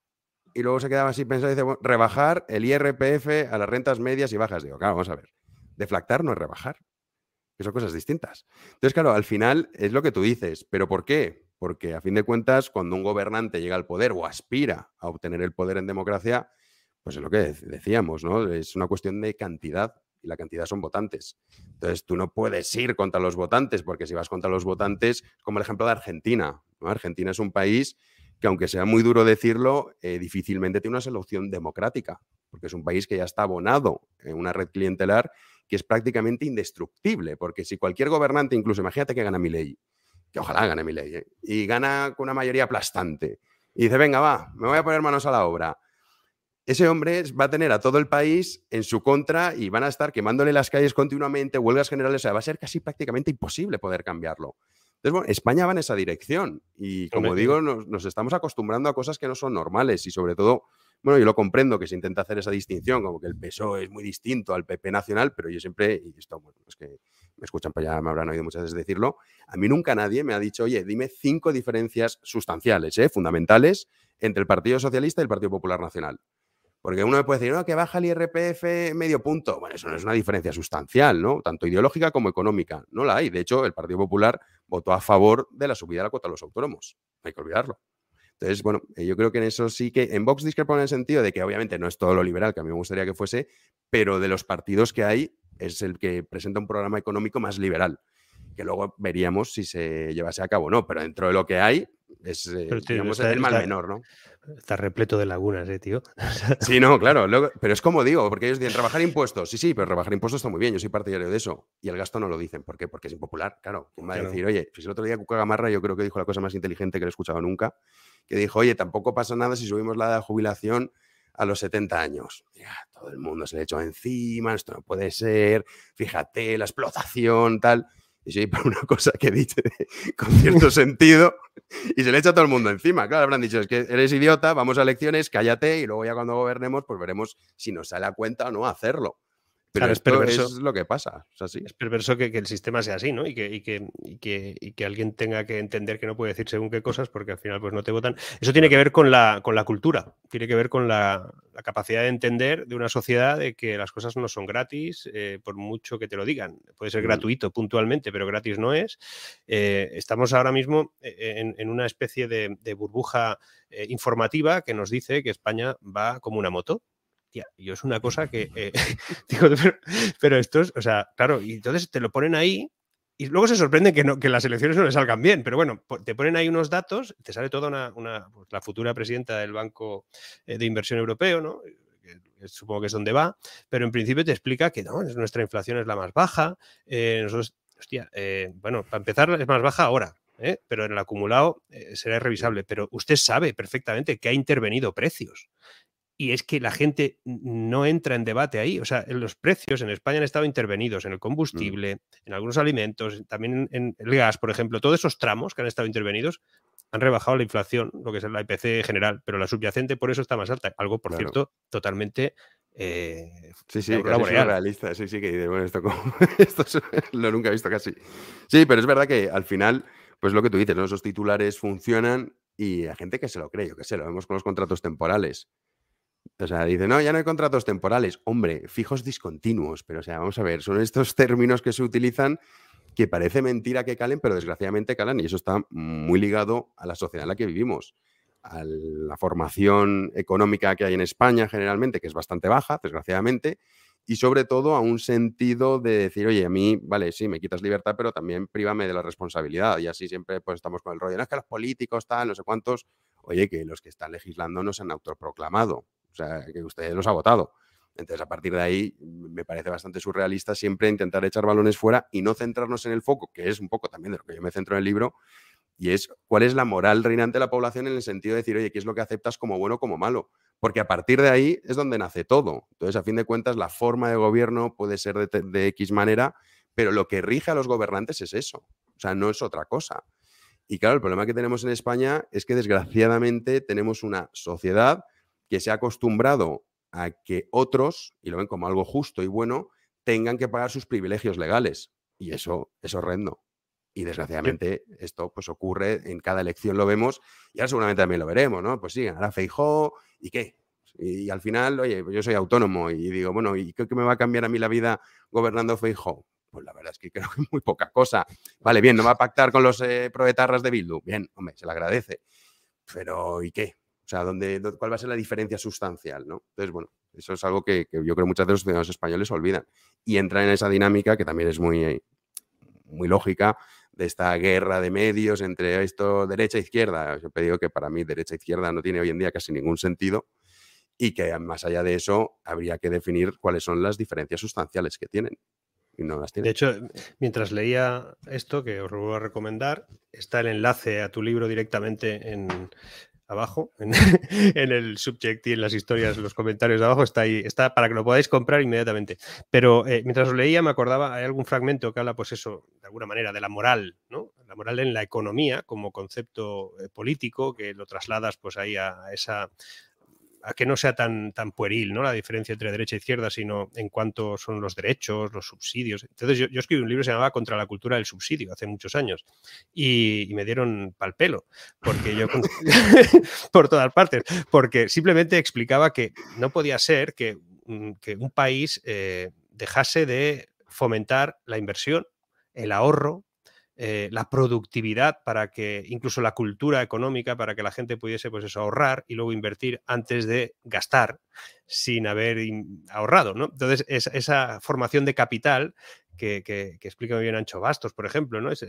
y luego se quedaba así pensando y dice, bueno, rebajar el IRPF a las rentas medias y bajas. Digo, claro, vamos a ver, deflactar no es rebajar, que son cosas distintas. Entonces, claro, al final es lo que tú dices, ¿pero por qué? Porque a fin de cuentas, cuando un gobernante llega al poder o aspira a obtener el poder en democracia, pues es lo que decíamos, ¿no? Es una cuestión de cantidad y la cantidad son votantes. Entonces tú no puedes ir contra los votantes porque si vas contra los votantes, como el ejemplo de Argentina, ¿no? Argentina es un país que aunque sea muy duro decirlo, difícilmente tiene una solución democrática, porque es un país que ya está abonado en una red clientelar que es prácticamente indestructible, porque si cualquier gobernante, incluso imagínate que gana Milei, que ojalá gane Milei, y gana con una mayoría aplastante, y dice, venga, va, me voy a poner manos a la obra, ese hombre va a tener a todo el país en su contra y van a estar quemándole las calles continuamente, huelgas generales, o sea, va a ser casi prácticamente imposible poder cambiarlo. Entonces, bueno, España va en esa dirección y, como digo, nos estamos acostumbrando a cosas que no son normales y, sobre todo, bueno, yo lo comprendo que se intenta hacer esa distinción, como que el PSOE es muy distinto al PP nacional, pero yo siempre, y esto, bueno, es que me escuchan, pues ya me habrán oído muchas veces decirlo, a mí nunca nadie me ha dicho, oye, dime 5 diferencias sustanciales, fundamentales, entre el Partido Socialista y el Partido Popular Nacional. Porque uno me puede decir, no, que baja el IRPF medio punto. Bueno, eso no es una diferencia sustancial, ¿no? Tanto ideológica como económica. No la hay. De hecho, el Partido Popular votó a favor de la subida de la cuota a los autónomos. No hay que olvidarlo. Entonces, bueno, yo creo que en eso sí que en Vox discrepo en el sentido de que obviamente no es todo lo liberal que a mí me gustaría que fuese, pero de los partidos que hay es el que presenta un programa económico más liberal, que luego veríamos si se llevase a cabo o no, pero dentro de lo que hay es, digamos, el mal menor, ¿no? Está repleto de lagunas, tío. Sí, no, claro. Pero es como digo, porque ellos dicen rebajar impuestos. Sí, pero rebajar impuestos está muy bien. Yo soy partidario de eso. Y el gasto no lo dicen. ¿Por qué? Porque es impopular. Claro. ¿Quién va a decir, oye, pues el otro día Cuca Gamarra yo creo que dijo la cosa más inteligente que le he escuchado nunca? Que dijo, oye, tampoco pasa nada si subimos la edad de jubilación a los 70 años. Ya, todo el mundo se le echó encima, esto no puede ser, fíjate, la explotación, tal. Y sí, por una cosa que dice con cierto sentido, y se le echa a todo el mundo encima. Claro, habrán dicho, es que eres idiota, vamos a elecciones, cállate, y luego ya cuando gobernemos, pues veremos si nos sale a cuenta o no hacerlo. Pero claro, esto es lo que pasa. O sea, sí. Es perverso que el sistema sea así, ¿no? Y que alguien tenga que entender que no puede decir según qué cosas porque al final pues no te votan. Eso tiene que ver con la cultura, tiene que ver con la capacidad de entender de una sociedad de que las cosas no son gratis, por mucho que te lo digan. Puede ser gratuito puntualmente, pero gratis no es. Estamos ahora mismo en una especie de burbuja informativa que nos dice que España va como una moto. Tía, yo es una cosa que digo, pero esto es, o sea, claro, y entonces te lo ponen ahí y luego se sorprenden que las elecciones no le salgan bien, pero bueno, te ponen ahí unos datos, te sale toda pues, la futura presidenta del Banco de Inversión Europeo, ¿no? Supongo que es donde va, pero en principio te explica que no, nuestra inflación es la más baja, nosotros, hostia, bueno, para empezar es más baja ahora, pero en el acumulado será revisable, pero usted sabe perfectamente que ha intervenido precios. Y es que la gente no entra en debate ahí. O sea, los precios en España han estado intervenidos en el combustible, en algunos alimentos, también en el gas, por ejemplo. Todos esos tramos que han estado intervenidos han rebajado la inflación, lo que es la IPC general, pero la subyacente por eso está más alta. Algo, por cierto, totalmente... sí, casi surrealista. Sí, que bueno, esto lo nunca he visto casi. Sí, pero es verdad que al final, pues lo que tú dices, ¿no? Esos titulares funcionan y hay gente que se lo cree, yo qué sé, lo vemos con los contratos temporales. O sea, dice, no, ya no hay contratos temporales. Hombre, fijos discontinuos. Pero, o sea, vamos a ver, son estos términos que se utilizan que parece mentira que calen, pero desgraciadamente calan. Y eso está muy ligado a la sociedad en la que vivimos. A la formación económica que hay en España generalmente, que es bastante baja, desgraciadamente. Y sobre todo a un sentido de decir, oye, a mí, vale, sí, me quitas libertad, pero también prívame de la responsabilidad. Y así siempre pues estamos con el rollo, no es que los políticos, tal, no sé cuántos. Oye, que los que están legislando no se han autoproclamado. O sea, que usted los ha votado. Entonces, a partir de ahí, me parece bastante surrealista siempre intentar echar balones fuera y no centrarnos en el foco, que es un poco también de lo que yo me centro en el libro, y es cuál es la moral reinante de la población en el sentido de decir, oye, ¿qué es lo que aceptas como bueno o como malo? Porque a partir de ahí es donde nace todo. Entonces, a fin de cuentas, la forma de gobierno puede ser de X manera, pero lo que rige a los gobernantes es eso. O sea, no es otra cosa. Y claro, el problema que tenemos en España es que desgraciadamente tenemos una sociedad que se ha acostumbrado a que otros, y lo ven como algo justo y bueno, tengan que pagar sus privilegios legales. Y eso es horrendo. Y desgraciadamente esto pues ocurre en cada elección, lo vemos, y ahora seguramente también lo veremos, ¿no? Pues sí, ahora Feijóo, ¿y qué? Y al final, oye, pues yo soy autónomo y digo, bueno, ¿y qué me va a cambiar a mí la vida gobernando Feijóo? Pues la verdad es que creo que muy poca cosa. Vale, bien, no va a pactar con los proetarras de Bildu. Bien, hombre, se le agradece. Pero ¿y qué? O sea, ¿cuál va a ser la diferencia sustancial, ¿no? Entonces, bueno, eso es algo que yo creo muchas veces los ciudadanos españoles olvidan. Y entran en esa dinámica que también es muy lógica, de esta guerra de medios entre esto derecha e izquierda. Yo te digo que para mí derecha e izquierda no tiene hoy en día casi ningún sentido y que más allá de eso habría que definir cuáles son las diferencias sustanciales que tienen. Y no las De tienen. hecho, mientras leía esto, que os lo voy a recomendar, está el enlace a tu libro directamente abajo, en el subject y en las historias, en los comentarios de abajo, está ahí, está para que lo podáis comprar inmediatamente. Pero mientras lo leía me acordaba, hay algún fragmento que habla, pues eso, de alguna manera, de la moral, ¿no? La moral en la economía como concepto político, que lo trasladas pues ahí a que no sea tan pueril, ¿no? La diferencia entre derecha e izquierda, sino en cuanto son los derechos, los subsidios. Entonces yo escribí un libro que se llamaba Contra la cultura del subsidio hace muchos años y me dieron pal pelo, porque yo por todas partes, porque simplemente explicaba que no podía ser que un país dejase de fomentar la inversión, el ahorro, la productividad, para que incluso la cultura económica, para que la gente pudiese pues eso, ahorrar y luego invertir antes de gastar sin haber ahorrado, ¿no? Entonces, esa formación de capital que explica muy bien Ancho Bastos, por ejemplo, ¿no?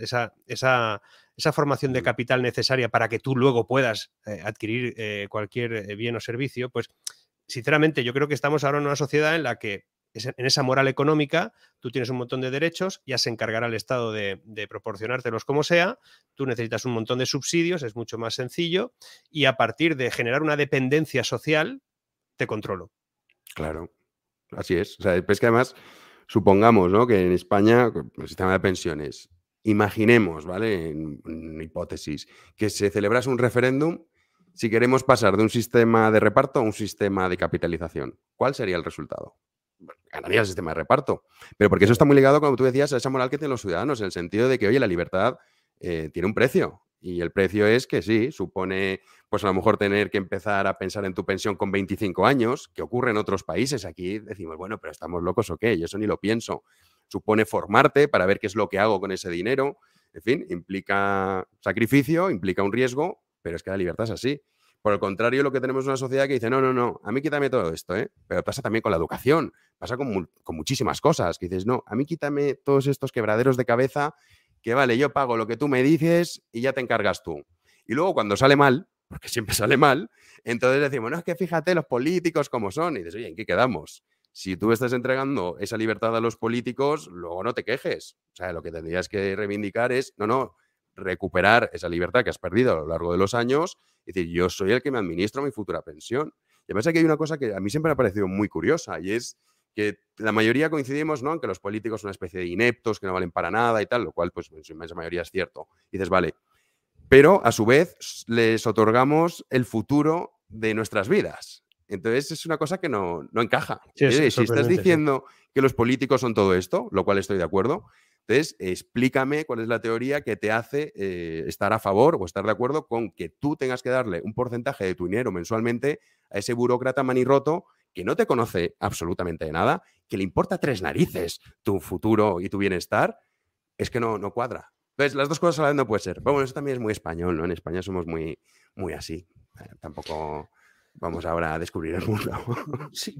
Esa formación de capital necesaria para que tú luego puedas adquirir cualquier bien o servicio, pues sinceramente yo creo que estamos ahora en una sociedad en la que en esa moral económica tú tienes un montón de derechos, ya se encargará el Estado de proporcionártelos como sea, tú necesitas un montón de subsidios, es mucho más sencillo, y a partir de generar una dependencia social, te controlo. Claro, así es. O sea, es que además, supongamos, ¿no?, que en España, con el sistema de pensiones, imaginemos, ¿vale?, en hipótesis, que se celebrase un referéndum si queremos pasar de un sistema de reparto a un sistema de capitalización. ¿Cuál sería el resultado? Ganaría el sistema de reparto. Pero porque eso está muy ligado, como tú decías, a esa moral que tienen los ciudadanos, en el sentido de que, oye, la libertad tiene un precio. Y el precio es que sí, supone, pues a lo mejor tener que empezar a pensar en tu pensión con 25 años, que ocurre en otros países. Aquí decimos, bueno, pero ¿estamos locos o qué? Yo eso ni lo pienso. Supone formarte para ver qué es lo que hago con ese dinero. En fin, implica sacrificio, implica un riesgo, pero es que la libertad es así. Por el contrario, lo que tenemos es una sociedad que dice, no, a mí quítame todo esto, ¿eh? Pero pasa también con la educación, pasa con muchísimas cosas, que dices, no, a mí quítame todos estos quebraderos de cabeza, que vale, yo pago lo que tú me dices y ya te encargas tú. Y luego cuando sale mal, porque siempre sale mal, entonces decimos, no, es que fíjate los políticos cómo son. Y dices, oye, ¿en qué quedamos? Si tú estás entregando esa libertad a los políticos, luego no te quejes. O sea, lo que tendrías que reivindicar es, no, recuperar esa libertad que has perdido a lo largo de los años. Es decir, yo soy el que me administro mi futura pensión. Y me parece que hay una cosa que a mí siempre me ha parecido muy curiosa y es que la mayoría coincidimos, ¿no?, en que los políticos son una especie de ineptos, que no valen para nada y tal, lo cual, pues, en su inmensa mayoría es cierto. Y dices, vale, pero a su vez les otorgamos el futuro de nuestras vidas. Entonces es una cosa que no encaja. Sí, es Si estás sorprendente, sí. diciendo que los políticos son todo esto, lo cual estoy de acuerdo, entonces explícame cuál es la teoría que te hace estar a favor o estar de acuerdo con que tú tengas que darle un porcentaje de tu dinero mensualmente a ese burócrata manirroto que no te conoce absolutamente de nada, que le importa tres narices tu futuro y tu bienestar. Es que no cuadra. Entonces, las dos cosas a la vez no puede ser. Pero bueno, eso también es muy español, ¿no? En España somos muy así. Tampoco vamos ahora a descubrir el mundo. Sí,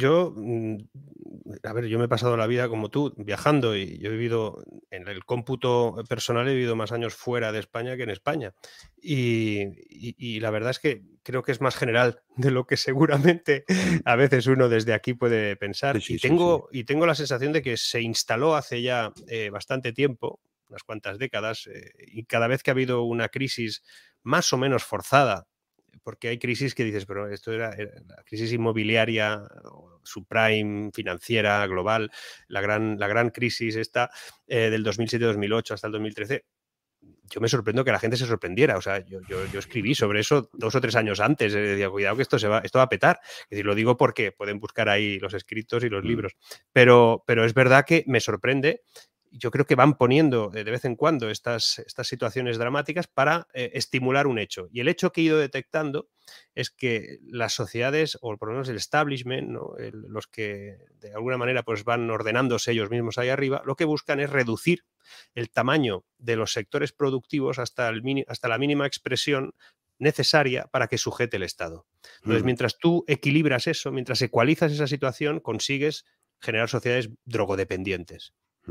a ver, yo me he pasado la vida como tú, viajando, y yo he vivido, en el cómputo personal, he vivido más años fuera de España que en España. Y la verdad es que creo que es más general de lo que seguramente a veces uno desde aquí puede pensar. Sí. Y tengo la sensación de que se instaló hace ya bastante tiempo, unas cuantas décadas, y cada vez que ha habido una crisis más o menos forzada, porque hay crisis que dices, pero esto era la crisis inmobiliaria, subprime, financiera, global, la gran crisis esta del 2007-2008 hasta el 2013, yo me sorprendo que la gente se sorprendiera. O sea, yo escribí sobre eso 2 o 3 años antes. Decía, cuidado que esto va a petar. Es decir, lo digo porque pueden buscar ahí los escritos y los libros. Pero es verdad que me sorprende. Yo creo que van poniendo de vez en cuando estas situaciones dramáticas para estimular un hecho. Y el hecho que he ido detectando es que las sociedades, o por lo menos el establishment, ¿no? Los que de alguna manera pues van ordenándose ellos mismos ahí arriba, lo que buscan es reducir el tamaño de los sectores productivos hasta la mínima expresión necesaria para que sujete el Estado. Entonces, mientras tú equilibras eso, mientras ecualizas esa situación, consigues generar sociedades drogodependientes.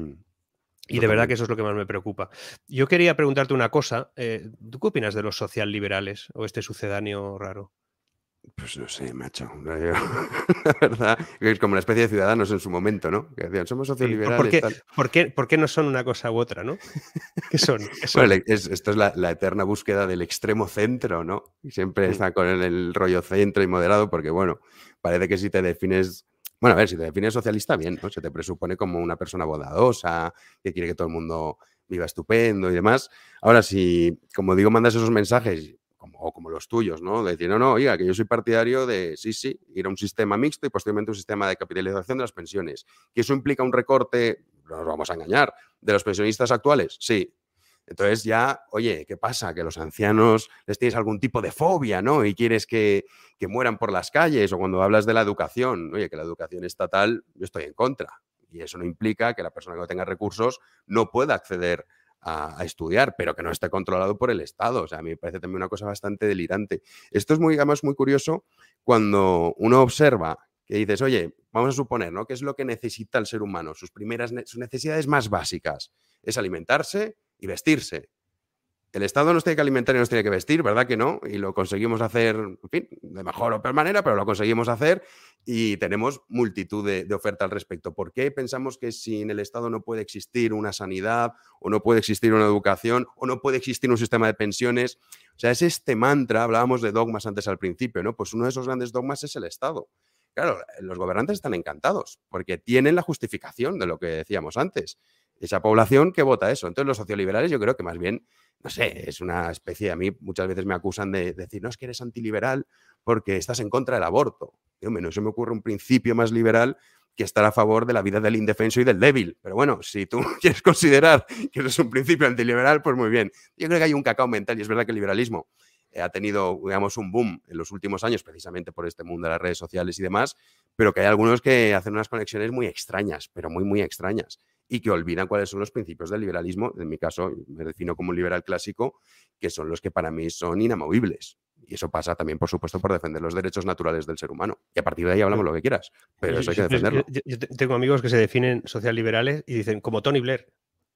Y de verdad que eso es lo que más me preocupa. Yo quería preguntarte una cosa. ¿Tú qué opinas de los socialliberales o este sucedáneo raro? Pues no sé, macho. La verdad, es como una especie de ciudadanos en su momento, ¿no? Que decían, somos socioliberales. ¿Por qué no son una cosa u otra, no? ¿Qué son? Bueno, esto es la eterna búsqueda del extremo centro, ¿no? Y siempre está con el rollo centro y moderado, porque, bueno, parece que si te defines... Bueno, a ver, si te defines socialista, bien, ¿no? Se te presupone como una persona bondadosa, que quiere que todo el mundo viva estupendo y demás. Ahora, si, como digo, mandas esos mensajes, como los tuyos, ¿no? De decir, no, oiga, que yo soy partidario de, sí, ir a un sistema mixto y posteriormente un sistema de capitalización de las pensiones. ¿Que eso implica un recorte? No nos vamos a engañar. ¿De los pensionistas actuales? Sí. Entonces ya, oye, ¿qué pasa? Que los ancianos les tienes algún tipo de fobia, ¿no? Y quieres que mueran por las calles. O cuando hablas de la educación, oye, que la educación estatal, yo estoy en contra. Y eso no implica que la persona que no tenga recursos no pueda acceder a estudiar, pero que no esté controlado por el Estado. O sea, a mí me parece también una cosa bastante delirante. Esto es además muy curioso cuando uno observa que dices, oye, vamos a suponer, ¿no? ¿Qué es lo que necesita el ser humano? Sus necesidades más básicas es alimentarse y vestirse. El Estado nos tiene que alimentar y nos tiene que vestir, ¿verdad que no? Y lo conseguimos hacer, en fin, de mejor o peor manera, pero lo conseguimos hacer y tenemos multitud de oferta al respecto. ¿Por qué pensamos que sin el Estado no puede existir una sanidad o no puede existir una educación o no puede existir un sistema de pensiones? O sea, es este mantra, hablábamos de dogmas antes al principio, ¿no? Pues uno de esos grandes dogmas es el Estado. Claro, los gobernantes están encantados porque tienen la justificación de lo que decíamos antes. Esa población que vota eso. Entonces los socioliberales yo creo que más bien, no sé, es una especie, a mí muchas veces me acusan de decir, no, es que eres antiliberal porque estás en contra del aborto. Y, hombre, no se me ocurre un principio más liberal que estar a favor de la vida del indefenso y del débil. Pero bueno, si tú quieres considerar que eso es un principio antiliberal, pues muy bien. Yo creo que hay un cacao mental y es verdad que el liberalismo ha tenido, digamos, un boom en los últimos años precisamente por este mundo de las redes sociales y demás, pero que hay algunos que hacen unas conexiones muy extrañas, pero muy, muy extrañas, y que olvidan cuáles son los principios del liberalismo. En mi caso, me defino como un liberal clásico, que son los que para mí son inamovibles. Y eso pasa también, por supuesto, por defender los derechos naturales del ser humano. Y a partir de ahí hablamos lo que quieras, pero eso hay que defenderlo. Yo tengo amigos que se definen socialliberales y dicen, como Tony Blair.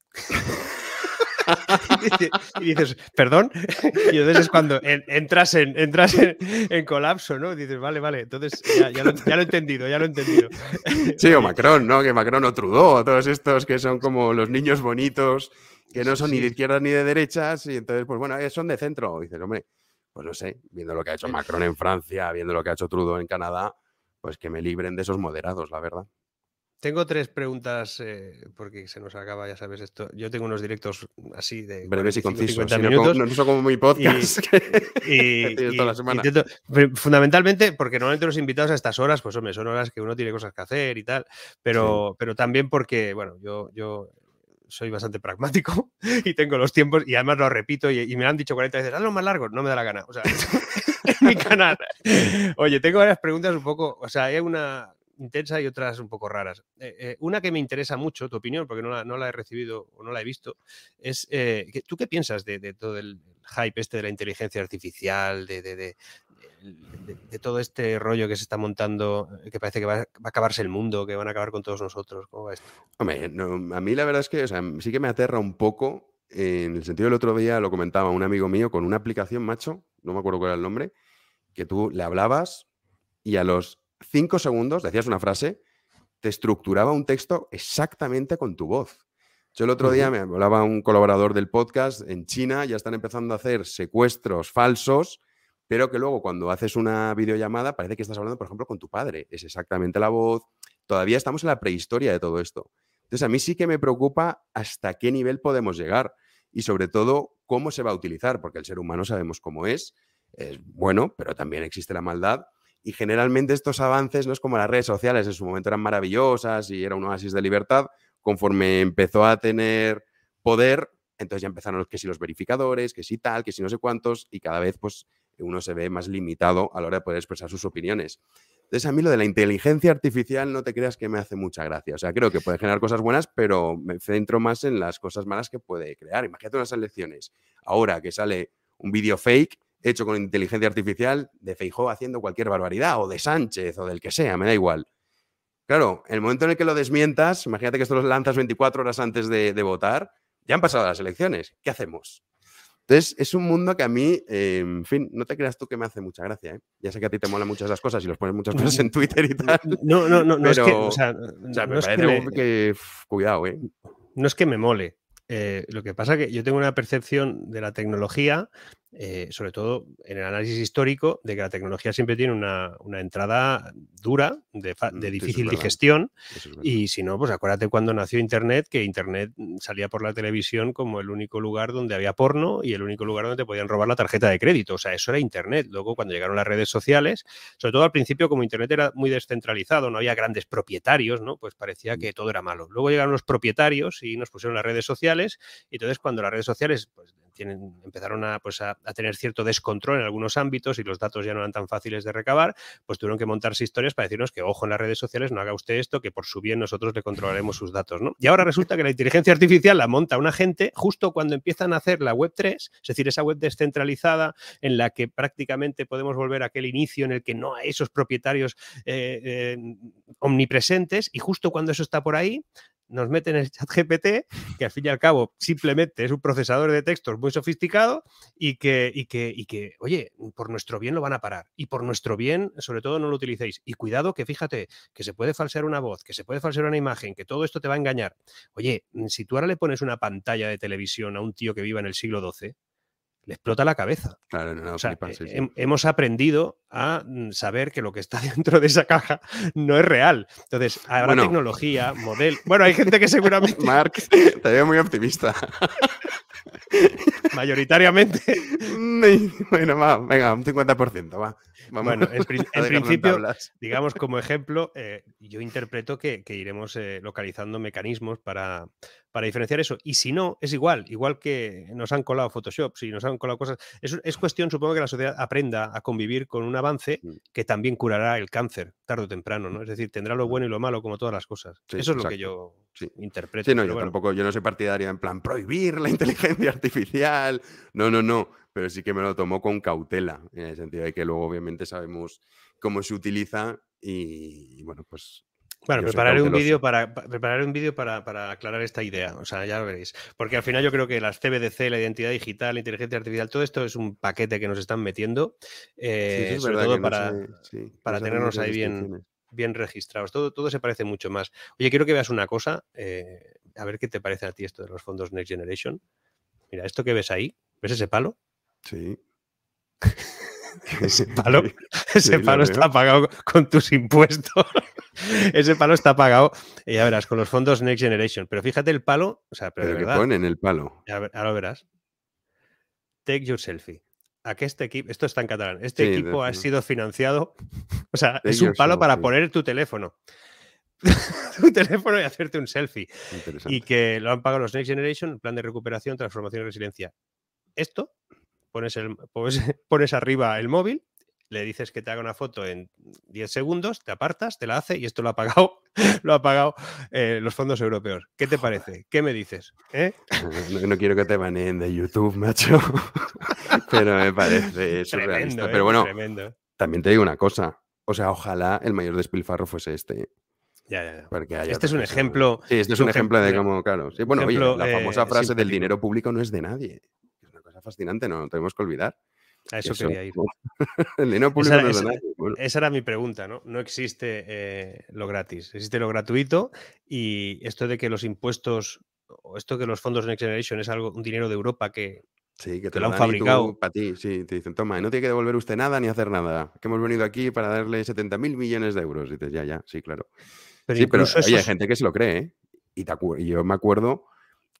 Y dices, ¿perdón? Y entonces es cuando entras en colapso, ¿no? Dices, vale, entonces ya lo he entendido. Sí, o Macron, ¿no? Que Macron o Trudeau, todos estos que son como los niños bonitos, que no son ni de izquierdas ni de derechas, y entonces, pues bueno, son de centro. Y dices, hombre, pues no sé, viendo lo que ha hecho Macron en Francia, viendo lo que ha hecho Trudeau en Canadá, pues que me libren de esos moderados, la verdad. Tengo 3 preguntas, porque se nos acaba, ya sabes esto. Yo tengo unos directos así de breves y concisos, 50 minutos. No son como mi podcast y toda la semana. Fundamentalmente, porque normalmente los invitados a estas horas, pues hombre, son horas que uno tiene cosas que hacer y tal, pero también porque, bueno, yo soy bastante pragmático y tengo los tiempos y además lo repito y me han dicho 40 veces, hazlo más largo, no me da la gana. O sea, en mi canal. Oye, tengo varias preguntas un poco, o sea, hay una intensa y otras un poco raras. Una que me interesa mucho, tu opinión, porque no la he recibido o no la he visto, es ¿tú qué piensas de todo el hype este de la inteligencia artificial, de todo este rollo que se está montando, que parece que va a acabarse el mundo, que van a acabar con todos nosotros? ¿Cómo va esto? Hombre, no, a mí la verdad es que, o sea, sí que me aterra un poco, en el sentido del otro día lo comentaba un amigo mío con una aplicación, macho, no me acuerdo cuál era el nombre, que tú le hablabas y a los 5 segundos decías una frase, te estructuraba un texto exactamente con tu voz. Yo el otro día me hablaba un colaborador del podcast, en China ya están empezando a hacer secuestros falsos, pero que luego cuando haces una videollamada parece que estás hablando, por ejemplo, con tu padre. Es exactamente la voz. Todavía estamos en la prehistoria de todo esto. Entonces, a mí sí que me preocupa hasta qué nivel podemos llegar y, sobre todo, cómo se va a utilizar, porque el ser humano sabemos cómo es bueno, pero también existe la maldad. Y generalmente estos avances no es como las redes sociales, en su momento eran maravillosas y era un oasis de libertad. Conforme empezó a tener poder, entonces ya empezaron que si los verificadores, que si tal, que si no sé cuántos, y cada vez pues uno se ve más limitado a la hora de poder expresar sus opiniones. Entonces a mí lo de la inteligencia artificial no te creas que me hace mucha gracia. O sea, creo que puede generar cosas buenas, pero me centro más en las cosas malas que puede crear. Imagínate unas elecciones. Ahora que sale un vídeo fake hecho con inteligencia artificial de Feijóo haciendo cualquier barbaridad, o de Sánchez, o del que sea, me da igual. Claro, el momento en el que lo desmientas, imagínate que esto lo lanzas 24 horas antes de votar, ya han pasado las elecciones. ¿Qué hacemos? Entonces, es un mundo que a mí, en fin, no te creas tú que me hace mucha gracia, ¿eh? Ya sé que a ti te molan muchas esas cosas y los pones muchas cosas en Twitter y tal. No, pero, es que, o sea, me parece que cuidado, ¿eh? No es que me mole. Lo que pasa es que yo tengo una percepción de la tecnología, sobre todo en el análisis histórico, de que la tecnología siempre tiene una entrada dura, de difícil digestión, y si no, pues acuérdate cuando nació Internet, que Internet salía por la televisión como el único lugar donde había porno y el único lugar donde te podían robar la tarjeta de crédito. O sea, eso era Internet. Luego, cuando llegaron las redes sociales, sobre todo al principio, como Internet era muy descentralizado, no había grandes propietarios, ¿no? Pues parecía que todo era malo. Luego llegaron los propietarios y nos pusieron las redes sociales, y entonces cuando las redes sociales pues, empezaron a tener cierto descontrol en algunos ámbitos y los datos ya no eran tan fáciles de recabar, pues tuvieron que montarse historias para decirnos que, ojo, en las redes sociales no haga usted esto, que por su bien nosotros le controlaremos sus datos, ¿no? Y ahora resulta que la inteligencia artificial la monta una gente justo cuando empiezan a hacer la Web3, es decir, esa web descentralizada en la que prácticamente podemos volver a aquel inicio en el que no hay esos propietarios omnipresentes, y justo cuando eso está por ahí, nos meten el ChatGPT, que al fin y al cabo simplemente es un procesador de textos muy sofisticado y que, oye, por nuestro bien lo van a parar. Y por nuestro bien, sobre todo, no lo utilicéis. Y cuidado que, fíjate, que se puede falsear una voz, que se puede falsear una imagen, que todo esto te va a engañar. Oye, si tú ahora le pones una pantalla de televisión a un tío que viva en el siglo XII, le explota la cabeza. Claro, no, o sea, flipa, sí. Hemos aprendido a saber que lo que está dentro de esa caja no es real. Entonces, habrá tecnología, modelo... Bueno, hay gente que seguramente... Marc, te veo muy optimista. Mayoritariamente. Bueno, va, venga, un 50%, va. Vamos, bueno, en principio, digamos, como ejemplo, yo interpreto que iremos localizando mecanismos para diferenciar eso. Y si no, es igual que nos han colado Photoshop, si nos han colado cosas. Es cuestión, supongo, que la sociedad aprenda a convivir con un avance que también curará el cáncer, tarde o temprano, ¿no? Es decir, tendrá lo bueno y lo malo, como todas las cosas. Sí, eso es exacto. Lo que yo interpreto. Sí, no, yo no soy partidario en plan prohibir la inteligencia artificial. No. Pero sí que me lo tomo con cautela, en el sentido de que luego obviamente sabemos cómo se utiliza y bueno, pues... Bueno, prepararé un vídeo para aclarar esta idea, o sea, ya lo veréis. Porque al final yo creo que las CBDC, la identidad digital, la inteligencia artificial, todo esto es un paquete que nos están metiendo, sobre todo para tenernos ahí bien registrados. Todo se parece mucho más. Oye, quiero que veas una cosa, a ver qué te parece a ti esto de los fondos Next Generation. Mira, esto que ves ahí, ¿ves ese palo? Sí. Ese palo está pagado con tus impuestos. Ese palo está pagado, ya verás, con los fondos Next Generation. Pero fíjate el palo, o sea, pero de verdad. ¿Qué pone en el palo? Ahora lo verás. Take your selfie. Este equipo, esto está en catalán. Equipo ha sido financiado. O sea, es un palo para poner tu teléfono. Tu teléfono y hacerte un selfie. Y que lo han pagado los Next Generation, el plan de recuperación, transformación y resiliencia. Esto, pones arriba el móvil, le dices que te haga una foto en 10 segundos, te apartas, te la hace y esto lo ha pagado los fondos europeos. ¿Qué te parece? ¿Qué me dices? No quiero que te baneen de YouTube, macho, pero me parece surrealista. Pero bueno, también te digo una cosa, o sea, ojalá el mayor despilfarro fuese este. Ya. Este es un ejemplo. Sí, este es un ejemplo de cómo, claro. Sí, bueno, oye, la famosa frase del dinero público no es de nadie. Es una cosa fascinante, no tenemos que olvidar. A eso quería ir. El dinero público no es de nadie. Bueno. Esa era mi pregunta, ¿no? No existe lo gratis, existe lo gratuito, y esto de que los impuestos, o esto que los fondos Next Generation es un dinero de Europa que te lo han fabricado. Para ti, sí, te dicen, toma, no tiene que devolver usted nada ni hacer nada, que hemos venido aquí para darle 70.000 millones de euros. Y dices, ya, sí, claro. Pero, oye, hay gente que se lo cree, ¿eh? Y yo me acuerdo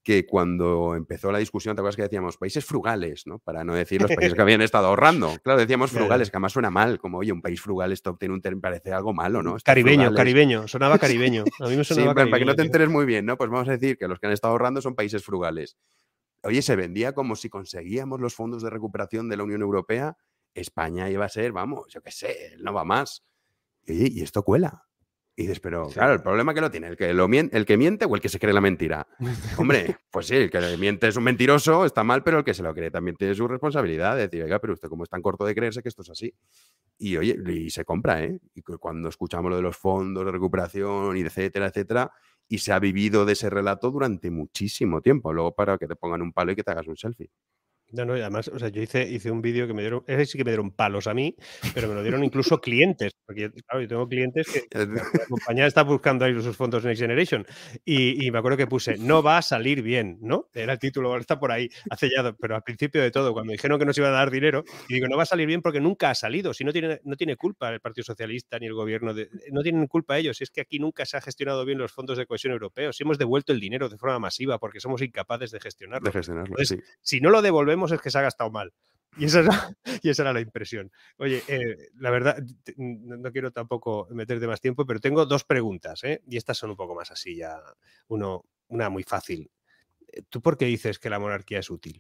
que cuando empezó la discusión, ¿te acuerdas que decíamos países frugales, ¿no? Para no decir los países que habían estado ahorrando. Claro, decíamos frugales, que además suena mal, como, oye, un país frugal, esto obtiene un término, parece algo malo, ¿no? Caribeño, sonaba caribeño. A mí me sonaba caribeño. Para que no te enteres muy bien, ¿no? Pues vamos a decir que los que han estado ahorrando son países frugales. Oye, se vendía como si conseguíamos los fondos de recuperación de la Unión Europea, España iba a ser, vamos, yo qué sé, no va más. Y esto cuela. Y dices, pero claro, el problema que lo tiene, el que miente o el que se cree la mentira. Hombre, pues sí, el que miente es un mentiroso, está mal, pero el que se lo cree también tiene su responsabilidad de decir, oiga, pero usted como es tan corto de creerse que esto es así. Y oye, y se compra, ¿eh? Y cuando escuchamos lo de los fondos de recuperación y etcétera, etcétera, y se ha vivido de ese relato durante muchísimo tiempo, luego para que te pongan un palo y que te hagas un selfie. No, además, o sea, yo hice un vídeo que me dieron, ese sí que me dieron palos a mí, pero me lo dieron incluso clientes, porque claro, yo tengo clientes que la compañía está buscando ahí sus fondos Next Generation, y me acuerdo que puse, no va a salir bien, ¿no? Era el título, ahora está por ahí, hace ya, pero al principio de todo, cuando dijeron que nos iban a dar dinero, y digo, no va a salir bien porque nunca ha salido, si no tiene culpa el Partido Socialista ni el gobierno, no tienen culpa ellos, si es que aquí nunca se ha gestionado bien los fondos de cohesión europeos, si hemos devuelto el dinero de forma masiva porque somos incapaces de gestionarlo. Entonces, sí. Si no lo devolvemos es que se ha gastado mal. Y esa era la impresión. Oye, la verdad, no quiero tampoco meterte más tiempo, pero tengo 2 preguntas, ¿eh? Y estas son un poco más así ya. Una muy fácil. ¿Tú por qué dices que la monarquía es útil?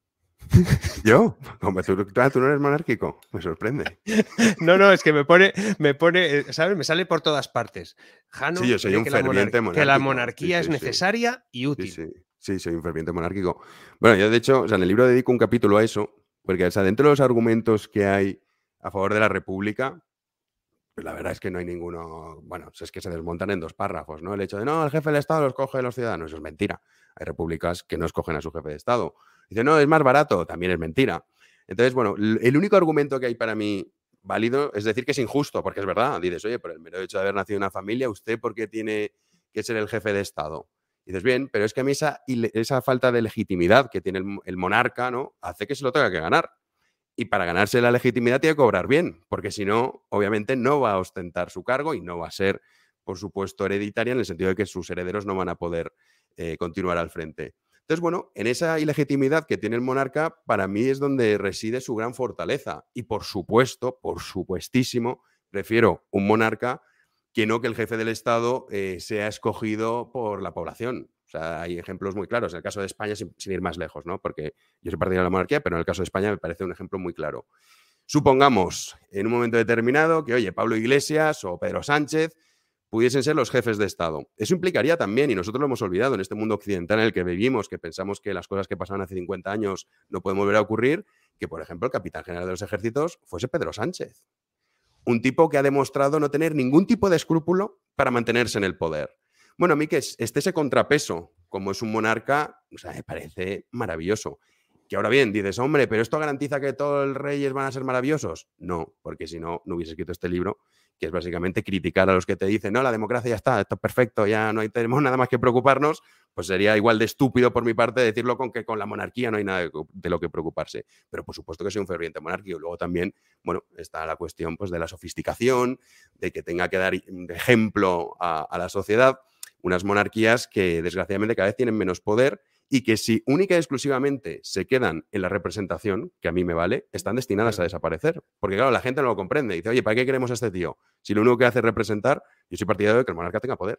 ¿Yo? Hombre, ¿tú no eres monárquico? Me sorprende. No, es que me pone, ¿sabes? Me sale por todas partes. Jano, sí, yo soy un ferviente monárquico. Que la monarquía es necesaria y útil. Sí, soy un ferviente monárquico. Bueno, yo de hecho, en el libro dedico un capítulo a eso, porque dentro de los argumentos que hay a favor de la República, pues la verdad es que no hay ninguno, bueno, es que se desmontan en 2 párrafos, ¿no? El hecho de, no, el jefe del Estado los coge los ciudadanos, eso es mentira. Hay repúblicas que no escogen a su jefe de Estado. Dice, no, es más barato, también es mentira. Entonces, bueno, el único argumento que hay para mí válido es decir que es injusto, porque es verdad. Dices, oye, por el mero hecho de haber nacido en una familia, ¿usted por qué tiene que ser el jefe de Estado? Y dices, bien, pero es que a mí esa falta de legitimidad que tiene el monarca, ¿no? Hace que se lo tenga que ganar. Y para ganarse la legitimidad tiene que cobrar bien, porque si no, obviamente no va a ostentar su cargo y no va a ser, por supuesto, hereditaria en el sentido de que sus herederos no van a poder continuar al frente. Entonces, bueno, en esa ilegitimidad que tiene el monarca, para mí es donde reside su gran fortaleza. Y por supuesto, por supuestísimo, prefiero un monarca que no que el jefe del Estado sea escogido por la población. O sea, hay ejemplos muy claros. En el caso de España, sin ir más lejos, ¿no? Porque yo soy partidario de la monarquía, pero en el caso de España me parece un ejemplo muy claro. Supongamos, en un momento determinado, que, oye, Pablo Iglesias o Pedro Sánchez pudiesen ser los jefes de Estado. Eso implicaría también, y nosotros lo hemos olvidado en este mundo occidental en el que vivimos, que pensamos que las cosas que pasaron hace 50 años no pueden volver a ocurrir, que, por ejemplo, el capitán general de los ejércitos fuese Pedro Sánchez. Un tipo que ha demostrado no tener ningún tipo de escrúpulo para mantenerse en el poder. Bueno, a mí que esté ese contrapeso, como es un monarca, o sea, me parece maravilloso. Que ahora bien, dices, hombre, ¿pero esto garantiza que todos los reyes van a ser maravillosos? No, porque si no, no hubiese escrito este libro, que es básicamente criticar a los que te dicen, no, la democracia ya está, esto es perfecto, ya no tenemos nada más que preocuparnos, pues sería igual de estúpido por mi parte decirlo con que con la monarquía no hay nada de lo que preocuparse. Pero por supuesto que soy un ferviente monárquico. Luego también, bueno, está la cuestión pues, de la sofisticación, de que tenga que dar de ejemplo a la sociedad, unas monarquías que desgraciadamente cada vez tienen menos poder y que si única y exclusivamente se quedan en la representación, que a mí me vale, están destinadas a desaparecer. Porque claro, la gente no lo comprende. Dice, oye, ¿para qué queremos a este tío? Si lo único que hace es representar, yo soy partidario de que el monarca tenga poder.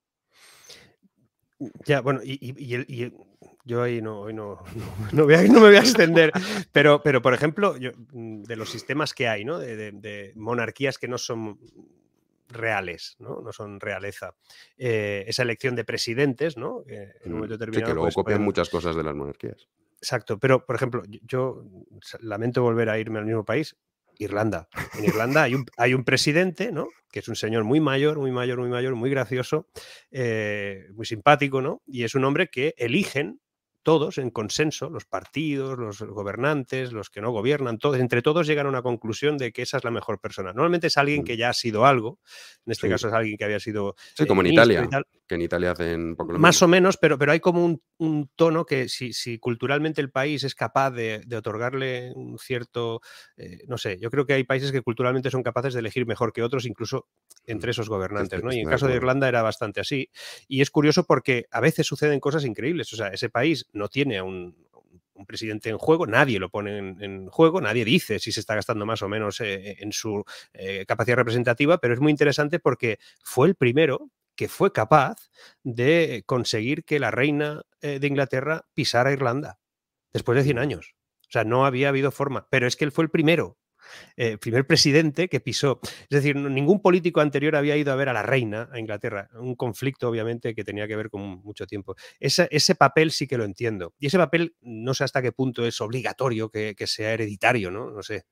Ya, bueno, y yo ahí no me voy a extender, pero por ejemplo, de los sistemas que hay, ¿no? De monarquías que no son reales, ¿no? No son realeza. Esa elección de presidentes, ¿no? En un momento determinado, sí, que luego copian muchas cosas de las monarquías. Exacto, pero por ejemplo, yo lamento volver a irme al mismo país, Irlanda. En Irlanda hay un presidente, ¿no? Que es un señor muy mayor, muy gracioso, muy simpático, ¿no? Y es un hombre que eligen todos en consenso, los partidos, los gobernantes, los que no gobiernan, todos, entre todos llegan a una conclusión de que esa es la mejor persona. Normalmente es alguien que ya ha sido algo, en este caso es alguien que había sido como en ministro Italia, y tal. que en Italia hacen un poco lo Más mismo. o menos, pero hay como un tono que si culturalmente el país es capaz de otorgarle un cierto, no sé, yo creo que hay países que culturalmente son capaces de elegir mejor que otros, incluso entre esos gobernantes, ¿no? Y en el caso de Irlanda era bastante así. Y es curioso porque a veces suceden cosas increíbles. O sea, ese país no tiene a un presidente en juego, nadie lo pone en juego, nadie dice si se está gastando más o menos en su capacidad representativa, pero es muy interesante porque fue el primero que fue capaz de conseguir que la reina de Inglaterra pisara Irlanda después de 100 años. O sea, no había habido forma, pero es que él fue el primero. Primer presidente que pisó. Es decir, ningún político anterior había ido a ver a la reina a Inglaterra. Un conflicto, obviamente, que tenía que ver con mucho tiempo. Ese papel sí que lo entiendo. Y ese papel no sé hasta qué punto es obligatorio que sea hereditario, ¿no? No sé.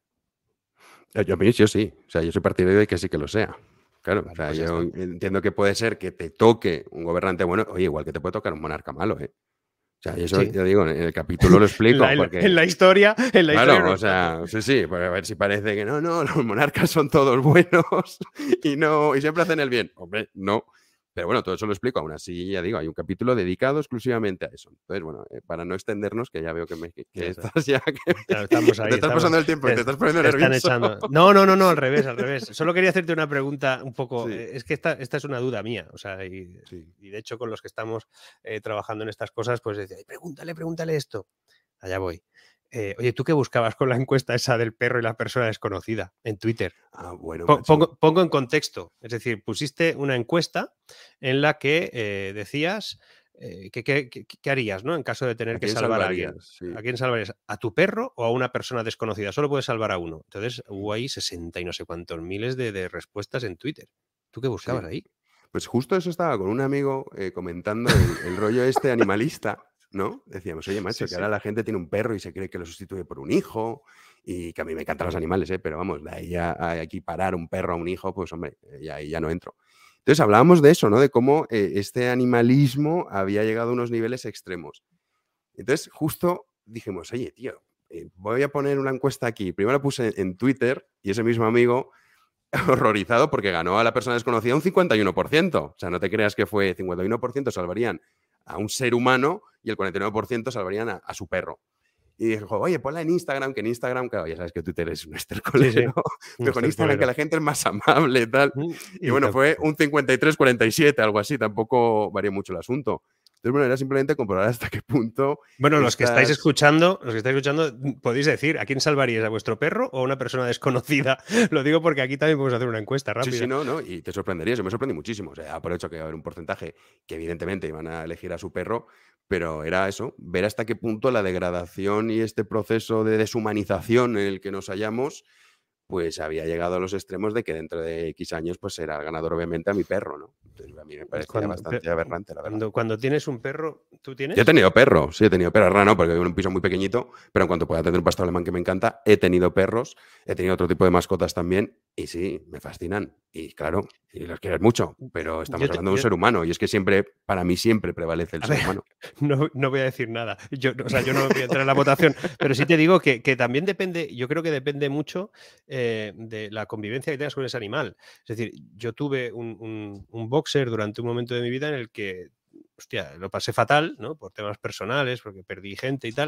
Yo sí. O sea, yo soy partidario de que sí que lo sea. Claro, Vale, o sea, pues ya yo está. entiendo que puede ser que te toque un gobernante bueno, oye, igual que te puede tocar un monarca malo, ¿eh? O sea, y eso, Sí. ya digo, en el capítulo lo explico, En porque, la historia claro, o nos pasa. sea, sí, pues a ver si parece que no, los monarcas son todos buenos y siempre hacen el bien. Hombre, no. Pero bueno, todo eso lo explico. Aún así, ya digo, hay un capítulo dedicado exclusivamente a eso. Entonces, bueno, para no extendernos, que ya veo que Ya está. estás ya, que Estamos te ahí, estás pasando el tiempo y te estás poniendo te están nervioso. echando. No, al revés, al revés. Solo quería hacerte una pregunta un poco. Sí, Es que esta es una duda mía. O sea, sí. y de hecho, con los que estamos trabajando en estas cosas, pues decía, pregúntale esto. Allá voy. Oye, ¿tú qué buscabas con la encuesta esa del perro y la persona desconocida en Twitter? Ah, bueno, macho. Pongo en contexto. Es decir, pusiste una encuesta en la que decías ¿qué harías, ¿no? En caso de tener ¿A que quién salvar a alguien. salvarías? Sí. ¿A quién salvarías? ¿A tu perro o a una persona desconocida? Solo puedes salvar a uno. Entonces hubo ahí 60 y no sé cuántos miles de respuestas en Twitter. ¿Tú qué buscabas Sí. ahí? Pues justo eso estaba con un amigo comentando el rollo este animalista, ¿no? Decíamos, oye, Sí, macho, que sí. ahora la gente tiene un perro y se cree que lo sustituye por un hijo, y que a mí me encantan los animales, pero vamos, de ahí a equiparar un perro a un hijo, pues hombre, ahí ya no entro. Entonces hablábamos de eso, ¿no? De cómo este animalismo había llegado a unos niveles extremos. Entonces justo dijimos, oye, tío, voy a poner una encuesta aquí. Primero la puse en Twitter y ese mismo amigo horrorizado porque ganó a la persona desconocida un 51%. O sea, no te creas que fue 51% salvarían a un ser humano y el 49% salvarían a su perro. Y dijo, oye, ponla en Instagram, que en Instagram, claro, ya sabes que Twitter es un Sí, sí. estercolero, Un pero con Instagram que estercolero. la gente es más amable y tal. Y Y bueno, tal. fue un 53-47, algo así, tampoco varía mucho el asunto. Entonces, bueno, era simplemente comprobar hasta qué punto Bueno, estas... los que estáis escuchando, podéis decir, ¿a quién salvaríais? ¿A vuestro perro o a una persona desconocida? Lo digo porque aquí también podemos hacer una encuesta Sí, rápida. no, y te sorprenderías, yo me sorprendí muchísimo, o sea, por hecho que iba a haber un porcentaje que evidentemente iban a elegir a su perro, pero era eso, ver hasta qué punto la degradación y este proceso de deshumanización en el que nos hallamos, pues había llegado a los extremos de que dentro de X años pues era el ganador obviamente a mi perro, ¿no? Entonces a mí me parecía bastante aberrante, la verdad. Cuando tienes un perro, ¿tú Yo he tienes? tenido perro, sí, he tenido perro raro, porque vivo en un piso muy pequeñito, pero en cuanto pueda tener un pastor alemán que me encanta, he tenido perros, he tenido otro tipo de mascotas también, y sí, me fascinan. Y claro, y los quieres mucho, pero estamos Yo te- hablando de un yo- ser humano, y es que siempre, para mí siempre prevalece el a ser ver, humano. no voy a decir nada. O sea, yo no voy a entrar en la votación, pero sí te digo que también depende, yo creo que depende mucho de la convivencia que tengas con ese animal. Es decir, yo tuve un boxer durante un momento de mi vida en el que, hostia, lo pasé fatal, ¿no? Por temas personales, porque perdí gente y tal.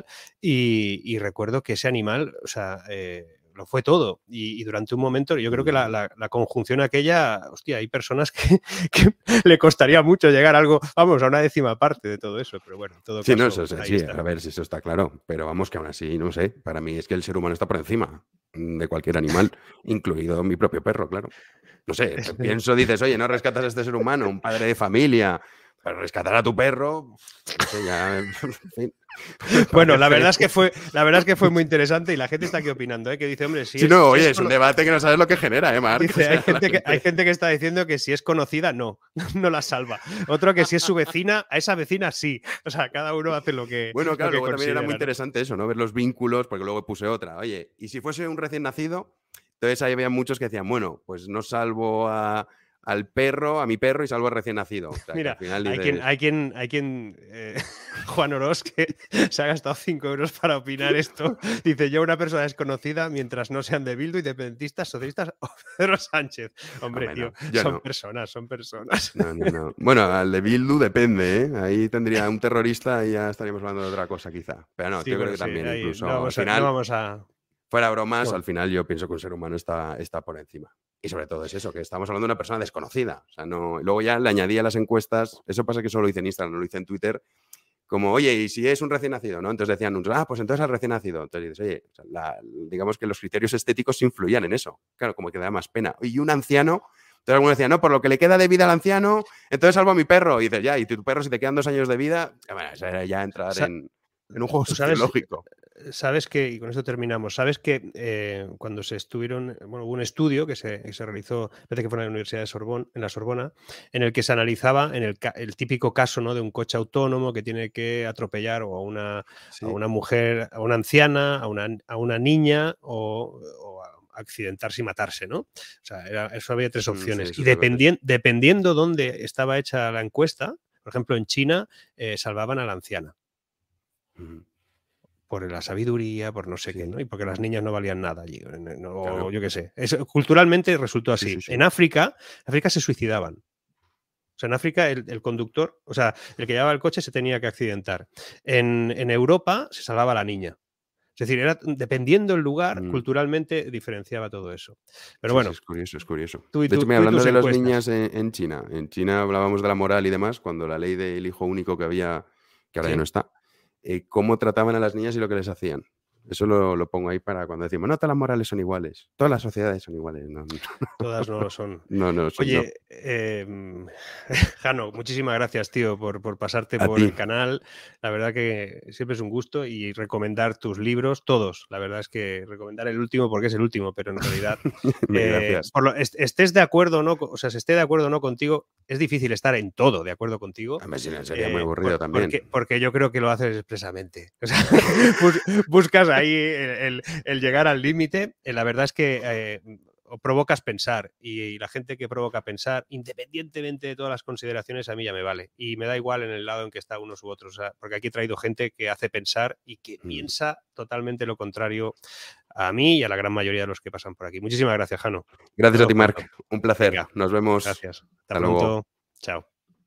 Y recuerdo que ese animal, o sea, lo fue todo. Y durante un momento, yo creo que la conjunción aquella, hostia, hay personas que le costaría mucho llegar a algo, vamos, a una décima parte de todo eso. Pero bueno, en todo Sí, no, caso, eso, ahí sí, está. a ver si eso está claro, pero vamos que aún así, no sé, para mí es que el ser humano está por encima de cualquier animal, incluido mi propio perro, claro. No sé, pienso, dices, oye, no rescatas a este ser humano, un padre de familia, pero rescatar a tu perro, no sé, ya, en fin, Bueno, parece... la verdad es que fue muy interesante y la gente está aquí opinando, ¿eh? Que dice, hombre, Sí, no, oye, es un debate que no sabes lo que genera, Marc? O dice, sea, la hay gente... gente que está diciendo que si es conocida, no, no la salva. Otro que si es su vecina, a esa vecina sí. O sea, cada uno hace Bueno, lo claro, que luego también era muy considera, ¿no? interesante eso, ¿no? Ver los vínculos, porque luego puse otra. Oye, y si fuese un recién nacido, entonces ahí había muchos que decían, bueno, pues no salvo al perro, a mi perro y salvo al recién nacido. O sea, Mira, al final hay quien Juan Orós, que se ha gastado 5 euros para opinar esto, dice: yo una persona desconocida, mientras no sean de Bildu, independentistas, socialistas o Pedro Sánchez. Hombre, tío, no, yo son no. personas, son personas. No. Bueno, al de Bildu depende, ¿eh? Ahí tendría un terrorista y ya estaríamos hablando de otra cosa quizá. Pero no, Sí, yo creo bueno, que sí, también ahí incluso al final, fuera bromas, no. al final yo pienso que un ser humano está por encima. Y sobre todo es eso, que estamos hablando de una persona desconocida. O sea, no. Luego ya le añadí a las encuestas, eso pasa que solo lo hice en Instagram, no lo hice en Twitter, como, oye, ¿y si es un recién nacido? ¿No? Entonces decían, pues entonces al recién nacido. Entonces dices, oye, o sea, digamos que los criterios estéticos influían en eso. Claro, como que da más pena. Y un anciano, entonces alguno decía, no, por lo que le queda de vida al anciano, entonces salvo a mi perro. Y dices, ya, y tu perro si te quedan 2 años de vida, bueno, eso era ya entrar en un juego sociológico. Sabes que, y con esto terminamos, sabes que cuando se estuvieron, bueno, hubo un estudio que se realizó, parece que fue en la Universidad de Sorbona, en la Sorbona, en el que se analizaba en el típico caso, ¿no?, de un coche autónomo que tiene que atropellar o a una mujer, a una anciana, a una niña o accidentarse y matarse, ¿no? O sea, eso había 3 Sí, opciones. Y eso sé cuál es. dependiendo dónde estaba hecha la encuesta, por ejemplo, en China, salvaban a la anciana. Por la sabiduría, por no sé qué, ¿no? Y porque las niñas no valían nada allí, o Claro. yo qué sé. Culturalmente resultó así. Sí. En África se suicidaban. O sea, en África el conductor, o sea, el que llevaba el coche se tenía que accidentar. En Europa se salvaba a la niña. Es decir, dependiendo del lugar, culturalmente diferenciaba todo eso. Pero Sí, bueno, es curioso, es curioso. tú y De hecho, mira, tus hablando de las encuestas. niñas en China hablábamos de la moral y demás, cuando la ley del hijo único que había, que ahora ya no ¿Sí? está, cómo trataban a las niñas y lo que les hacían. Eso lo pongo ahí para cuando decimos, no, todas las morales son iguales, todas las sociedades son iguales. No, Todas no lo son. no, no. Oye, Jano, muchísimas gracias, tío, por pasarte A por ti. el canal. La verdad que siempre es un gusto y recomendar tus libros, todos. La verdad es que recomendar el último porque es el último, pero en realidad, Gracias. estés de acuerdo o no, o sea, se esté de acuerdo o no contigo, es difícil estar en todo de acuerdo contigo. A ver si no, sería muy aburrido también. Porque yo creo que lo haces expresamente. O sea, buscas ahí el llegar al límite. La verdad es que o provocas pensar y la gente que provoca pensar, independientemente de todas las consideraciones, a mí ya me vale. Y me da igual en el lado en que está unos u otros. O sea, porque aquí he traído gente que hace pensar y que piensa totalmente lo contrario a mí y a la gran mayoría de los que pasan por aquí. Muchísimas gracias, Jano. Nos Gracias a vemos ti, pronto. Marc. Un placer. Venga, Nos vemos. gracias. Hasta Hasta luego. pronto. Chao.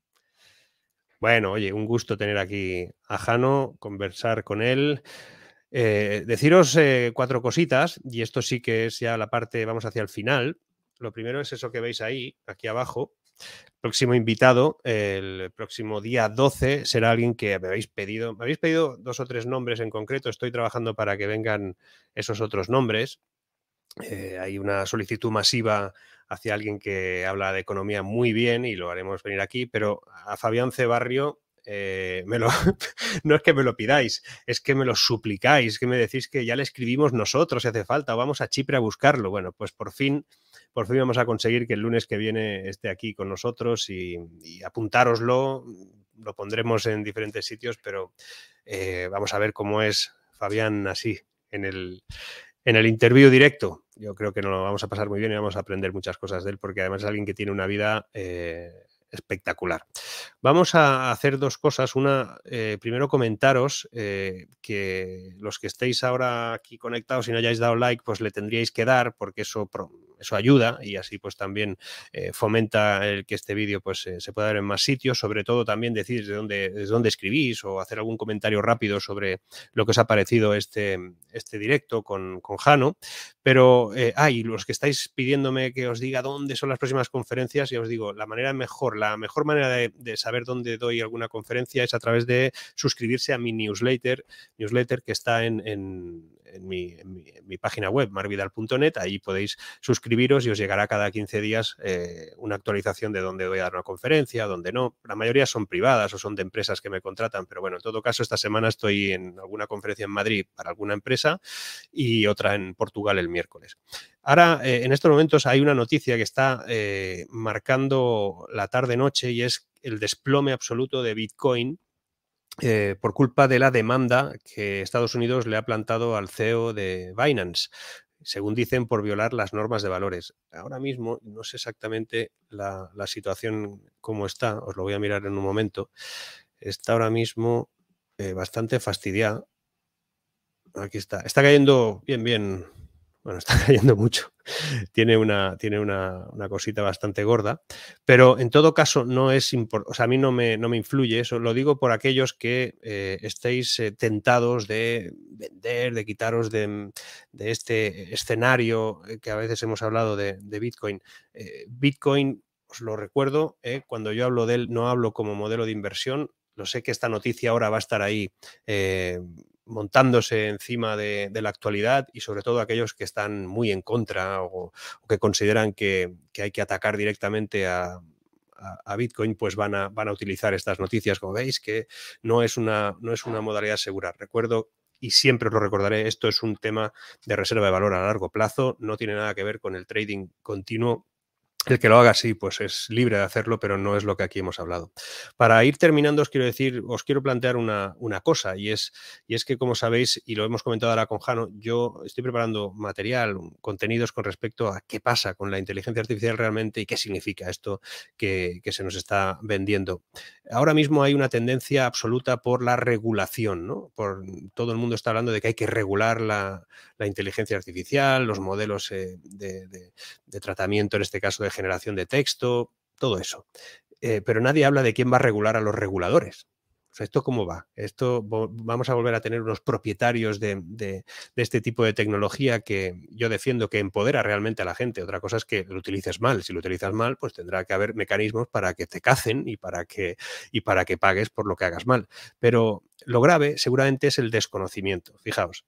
Bueno, oye, un gusto tener aquí a Jano, conversar con él. Deciros 4 cositas, y esto sí que es ya la parte, vamos hacia el final. Lo primero es eso que veis ahí, aquí abajo. Próximo invitado, el próximo día 12, será alguien que me habéis pedido. Me habéis pedido 2 o 3 nombres en concreto. Estoy trabajando para que vengan esos otros nombres. Hay una solicitud masiva hacia alguien que habla de economía muy bien y lo haremos venir aquí, pero a Fabián Cebarrio no es que me lo pidáis, es que me lo suplicáis, que me decís que ya le escribimos nosotros si hace falta o vamos a Chipre a buscarlo. Bueno, pues por fin vamos a conseguir que el lunes que viene esté aquí con nosotros y apuntároslo, lo pondremos en diferentes sitios, pero vamos a ver cómo es Fabián así en el interview directo. Yo creo que nos lo vamos a pasar muy bien y vamos a aprender muchas cosas de él, porque además es alguien que tiene una vida espectacular. Vamos a hacer 2 cosas. Una, primero comentaros que los que estéis ahora aquí conectados y no hayáis dado like, pues le tendríais que dar, porque eso ayuda y así pues también fomenta el que este vídeo pues se pueda ver en más sitios. Sobre todo también decir desde dónde escribís o hacer algún comentario rápido sobre lo que os ha parecido este directo con Jano. Pero, y los que estáis pidiéndome que os diga dónde son las próximas conferencias, ya os digo, la mejor manera de saber dónde doy alguna conferencia es a través de suscribirse a mi newsletter que está en mi página web, marvidal.net. Ahí podéis suscribiros y os llegará cada 15 días una actualización de dónde voy a dar una conferencia, dónde no. La mayoría son privadas o son de empresas que me contratan, pero bueno, en todo caso, esta semana estoy en alguna conferencia en Madrid para alguna empresa y otra en Portugal el miércoles. Ahora, en estos momentos hay una noticia que está marcando la tarde-noche y es el desplome absoluto de Bitcoin por culpa de la demanda que Estados Unidos le ha plantado al CEO de Binance, según dicen, por violar las normas de valores. Ahora mismo, no sé exactamente la situación cómo está, os lo voy a mirar en un momento. Está ahora mismo bastante fastidiada. Aquí está. Está cayendo bien. Bueno, está cayendo mucho. Tiene una cosita bastante gorda, pero en todo caso no es importante, o sea, a mí no me influye eso. Lo digo por aquellos que estéis tentados de vender, de quitaros de este escenario que a veces hemos hablado de Bitcoin. Bitcoin, os lo recuerdo, cuando yo hablo de él, no hablo como modelo de inversión. Lo sé que esta noticia ahora va a estar ahí montándose encima de la actualidad, y sobre todo aquellos que están muy en contra o que consideran que hay que atacar directamente a Bitcoin, pues van a utilizar estas noticias. Como veis, que no es una modalidad segura. Recuerdo, y siempre os lo recordaré, esto es un tema de reserva de valor a largo plazo, no tiene nada que ver con el trading continuo. El que lo haga, sí, pues es libre de hacerlo, pero no es lo que aquí hemos hablado. Para ir terminando, os quiero plantear una cosa, y es que, como sabéis, y lo hemos comentado ahora con Jano, yo estoy preparando material, contenidos con respecto a qué pasa con la inteligencia artificial realmente y qué significa esto que se nos está vendiendo. Ahora mismo hay una tendencia absoluta por la regulación, ¿no? Todo el mundo está hablando de que hay que regular la inteligencia artificial, los modelos de tratamiento, en este caso de generación de texto, todo eso. Pero nadie habla de quién va a regular a los reguladores. O sea, ¿esto cómo va? Vamos a volver a tener unos propietarios de este tipo de tecnología que yo defiendo que empodera realmente a la gente. Otra cosa es que lo utilices mal. Si lo utilizas mal, pues tendrá que haber mecanismos para que te cacen y para que pagues por lo que hagas mal. Pero lo grave seguramente es el desconocimiento. Fijaos,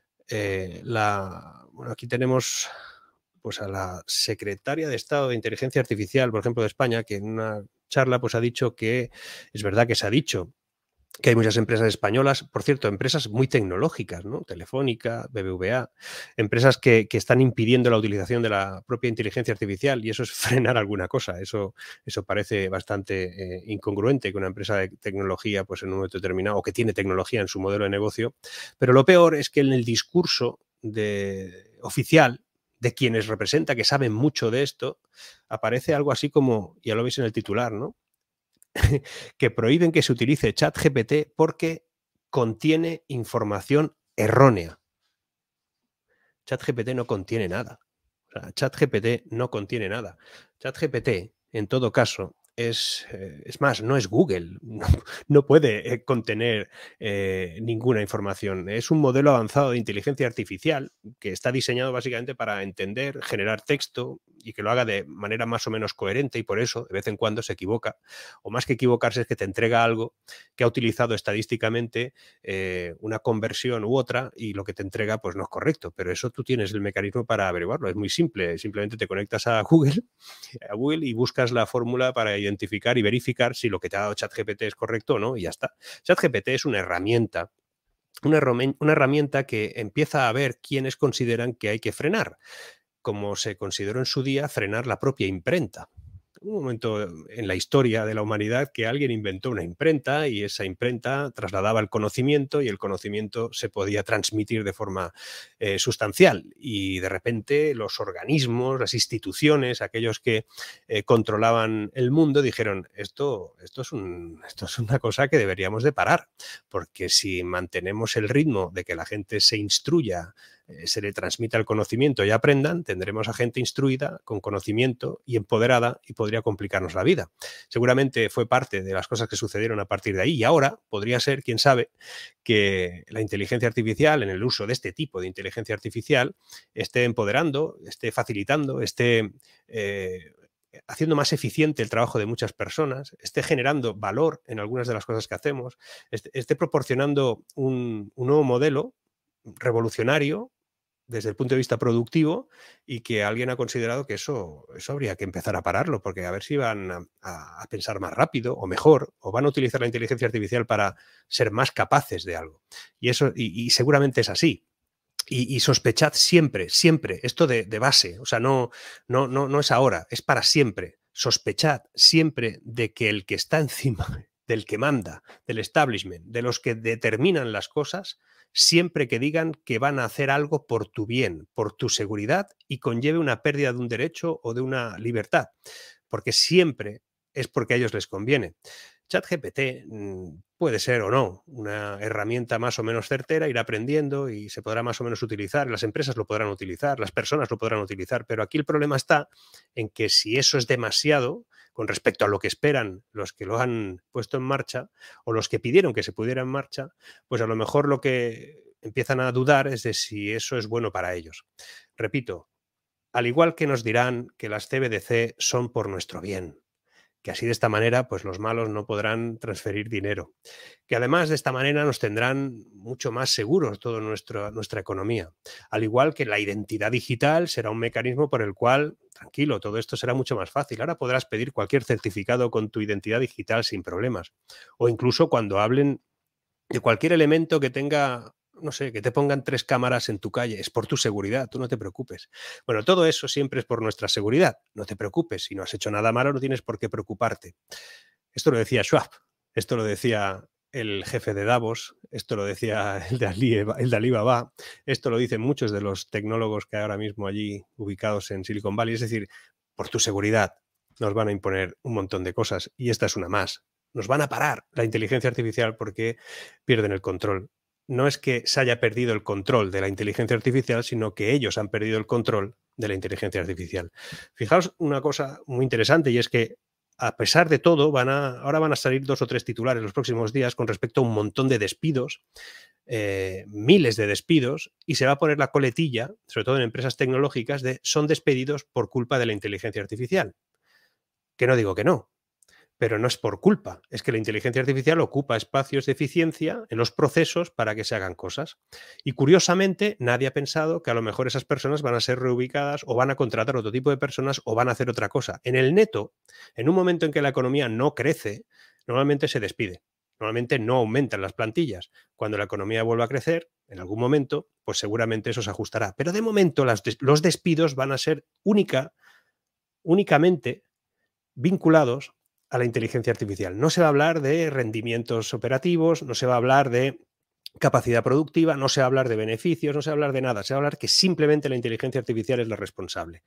bueno, aquí tenemos pues a la secretaria de Estado de Inteligencia Artificial, por ejemplo, de España, que en una charla pues ha dicho que es verdad que se ha dicho que hay muchas empresas españolas, por cierto, empresas muy tecnológicas, ¿no? Telefónica, BBVA, empresas que están impidiendo la utilización de la propia inteligencia artificial, y eso es frenar alguna cosa. Eso parece bastante incongruente, que una empresa de tecnología, pues en un momento determinado, o que tiene tecnología en su modelo de negocio. Pero lo peor es que en el discurso oficial de quienes representa, que saben mucho de esto, aparece algo así como, ya lo veis en el titular, ¿no? que prohíben que se utilice ChatGPT porque contiene información errónea. ChatGPT no contiene nada. O sea, ChatGPT no contiene nada. ChatGPT, en todo caso, es más, no es Google, no puede contener ninguna información. Es un modelo avanzado de inteligencia artificial que está diseñado básicamente para entender, generar texto y que lo haga de manera más o menos coherente, y por eso de vez en cuando se equivoca, o más que equivocarse es que te entrega algo que ha utilizado estadísticamente una conversión u otra, y lo que te entrega pues no es correcto, pero eso tú tienes el mecanismo para averiguarlo. Es muy simple, simplemente te conectas a Google y buscas la fórmula para identificar y verificar si lo que te ha dado ChatGPT es correcto o no, y ya está. ChatGPT es una herramienta que empieza a ver quiénes consideran que hay que frenar, como se consideró en su día frenar la propia imprenta. Un momento en la historia de la humanidad que alguien inventó una imprenta, y esa imprenta trasladaba el conocimiento, y el conocimiento se podía transmitir de forma sustancial, y de repente los organismos, las instituciones, aquellos que controlaban el mundo, dijeron esto es una cosa que deberíamos de parar, porque si mantenemos el ritmo de que la gente se instruya, se le transmita el conocimiento y aprendan, tendremos a gente instruida, con conocimiento y empoderada, y podría complicarnos la vida. Seguramente fue parte de las cosas que sucedieron a partir de ahí, y ahora podría ser, quién sabe, que la inteligencia artificial, en el uso de este tipo de inteligencia artificial, esté empoderando, esté facilitando, esté haciendo más eficiente el trabajo de muchas personas, esté generando valor en algunas de las cosas que hacemos, esté proporcionando un nuevo modelo revolucionario desde el punto de vista productivo, y que alguien ha considerado que eso habría que empezar a pararlo, porque a ver si van a pensar más rápido o mejor, o van a utilizar la inteligencia artificial para ser más capaces de algo. Y eso, y seguramente es así. Y sospechad siempre, esto de base, o sea, no es ahora, es para siempre. Sospechad siempre de que el que está encima, del que manda, del establishment, de los que determinan las cosas, siempre que digan que van a hacer algo por tu bien, por tu seguridad y conlleve una pérdida de un derecho o de una libertad, porque siempre es porque a ellos les conviene. ChatGPT puede ser o no una herramienta más o menos certera, irá aprendiendo y se podrá más o menos utilizar, las empresas lo podrán utilizar, las personas lo podrán utilizar, pero aquí el problema está en que si eso es demasiado con respecto a lo que esperan los que lo han puesto en marcha o los que pidieron que se pudiera en marcha, pues a lo mejor lo que empiezan a dudar es de si eso es bueno para ellos. Repito, al igual que nos dirán que las CBDC son por nuestro bien, que así de esta manera pues los malos no podrán transferir dinero, que además de esta manera nos tendrán mucho más seguros toda nuestra economía, al igual que la identidad digital será un mecanismo por el cual, tranquilo, todo esto será mucho más fácil. Ahora podrás pedir cualquier certificado con tu identidad digital sin problemas, o incluso cuando hablen de cualquier elemento que tenga, no sé, que te pongan 3 cámaras en tu calle, es por tu seguridad, tú no te preocupes. Bueno, todo eso siempre es por nuestra seguridad, no te preocupes, si no has hecho nada malo no tienes por qué preocuparte. Esto lo decía Schwab, esto lo decía el jefe de Davos, esto lo decía el de Alibaba, esto lo dicen muchos de los tecnólogos que ahora mismo allí ubicados en Silicon Valley, es decir, por tu seguridad nos van a imponer un montón de cosas y esta es una más. Nos van a parar la inteligencia artificial porque pierden el control. No es que se haya perdido el control de la inteligencia artificial, sino que ellos han perdido el control de la inteligencia artificial. Fijaos una cosa muy interesante y es que a pesar de todo, ahora van a salir 2 o 3 titulares los próximos días con respecto a un montón de despidos, miles de despidos, y se va a poner la coletilla, sobre todo en empresas tecnológicas, de son despedidos por culpa de la inteligencia artificial. Que no digo que no, pero no es por culpa, es que la inteligencia artificial ocupa espacios de eficiencia en los procesos para que se hagan cosas. Y curiosamente, nadie ha pensado que a lo mejor esas personas van a ser reubicadas o van a contratar otro tipo de personas o van a hacer otra cosa. En el neto, en un momento en que la economía no crece, normalmente se despide. Normalmente no aumentan las plantillas. Cuando la economía vuelva a crecer, en algún momento, pues seguramente eso se ajustará. Pero de momento los despidos van a ser únicamente vinculados a la inteligencia artificial. No se va a hablar de rendimientos operativos, no se va a hablar de capacidad productiva, no se va a hablar de beneficios, no se va a hablar de nada, se va a hablar que simplemente la inteligencia artificial es la responsable.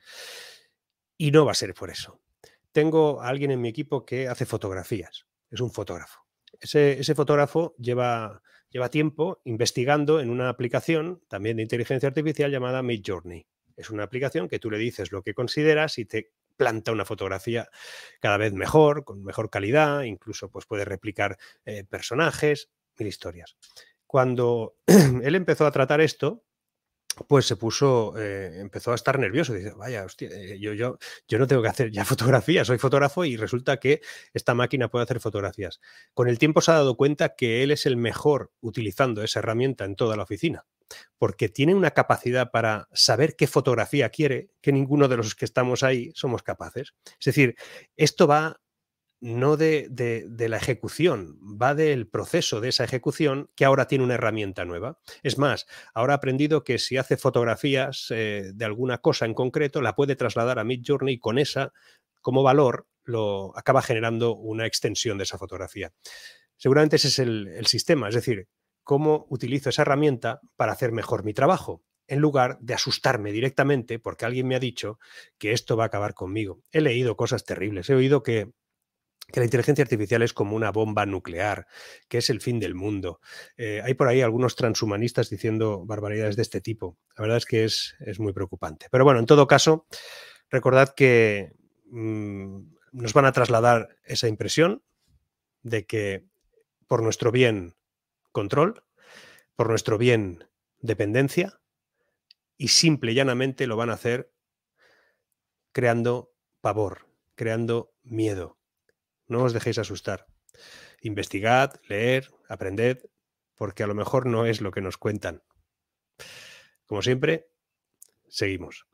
Y no va a ser por eso. Tengo a alguien en mi equipo que hace fotografías, es un fotógrafo. Ese fotógrafo lleva tiempo investigando en una aplicación también de inteligencia artificial llamada Midjourney. Es una aplicación que tú le dices lo que consideras y te planta una fotografía cada vez mejor, con mejor calidad, incluso pues puede replicar personajes, mil historias. Cuando él empezó a tratar esto, pues se empezó a estar nervioso. Dice, vaya, hostia, yo no tengo que hacer ya fotografías, soy fotógrafo y resulta que esta máquina puede hacer fotografías. Con el tiempo se ha dado cuenta que él es el mejor utilizando esa herramienta en toda la oficina, porque tiene una capacidad para saber qué fotografía quiere que ninguno de los que estamos ahí somos capaces. Es decir, esto va no de la ejecución, va del proceso de esa ejecución que ahora tiene una herramienta nueva. Es más, ahora ha aprendido que si hace fotografías de alguna cosa en concreto, la puede trasladar a Midjourney y con esa, como valor, lo acaba generando una extensión de esa fotografía. Seguramente ese es el sistema, es decir, cómo utilizo esa herramienta para hacer mejor mi trabajo, en lugar de asustarme directamente porque alguien me ha dicho que esto va a acabar conmigo. He leído cosas terribles, he oído que la inteligencia artificial es como una bomba nuclear, que es el fin del mundo. Hay por ahí algunos transhumanistas diciendo barbaridades de este tipo. La verdad es que es muy preocupante. Pero bueno, en todo caso, recordad que nos van a trasladar esa impresión de que por nuestro bien control, por nuestro bien dependencia, y simple y llanamente lo van a hacer creando pavor, creando miedo. No os dejéis asustar. Investigad, leer, aprended, porque a lo mejor no es lo que nos cuentan. Como siempre, seguimos.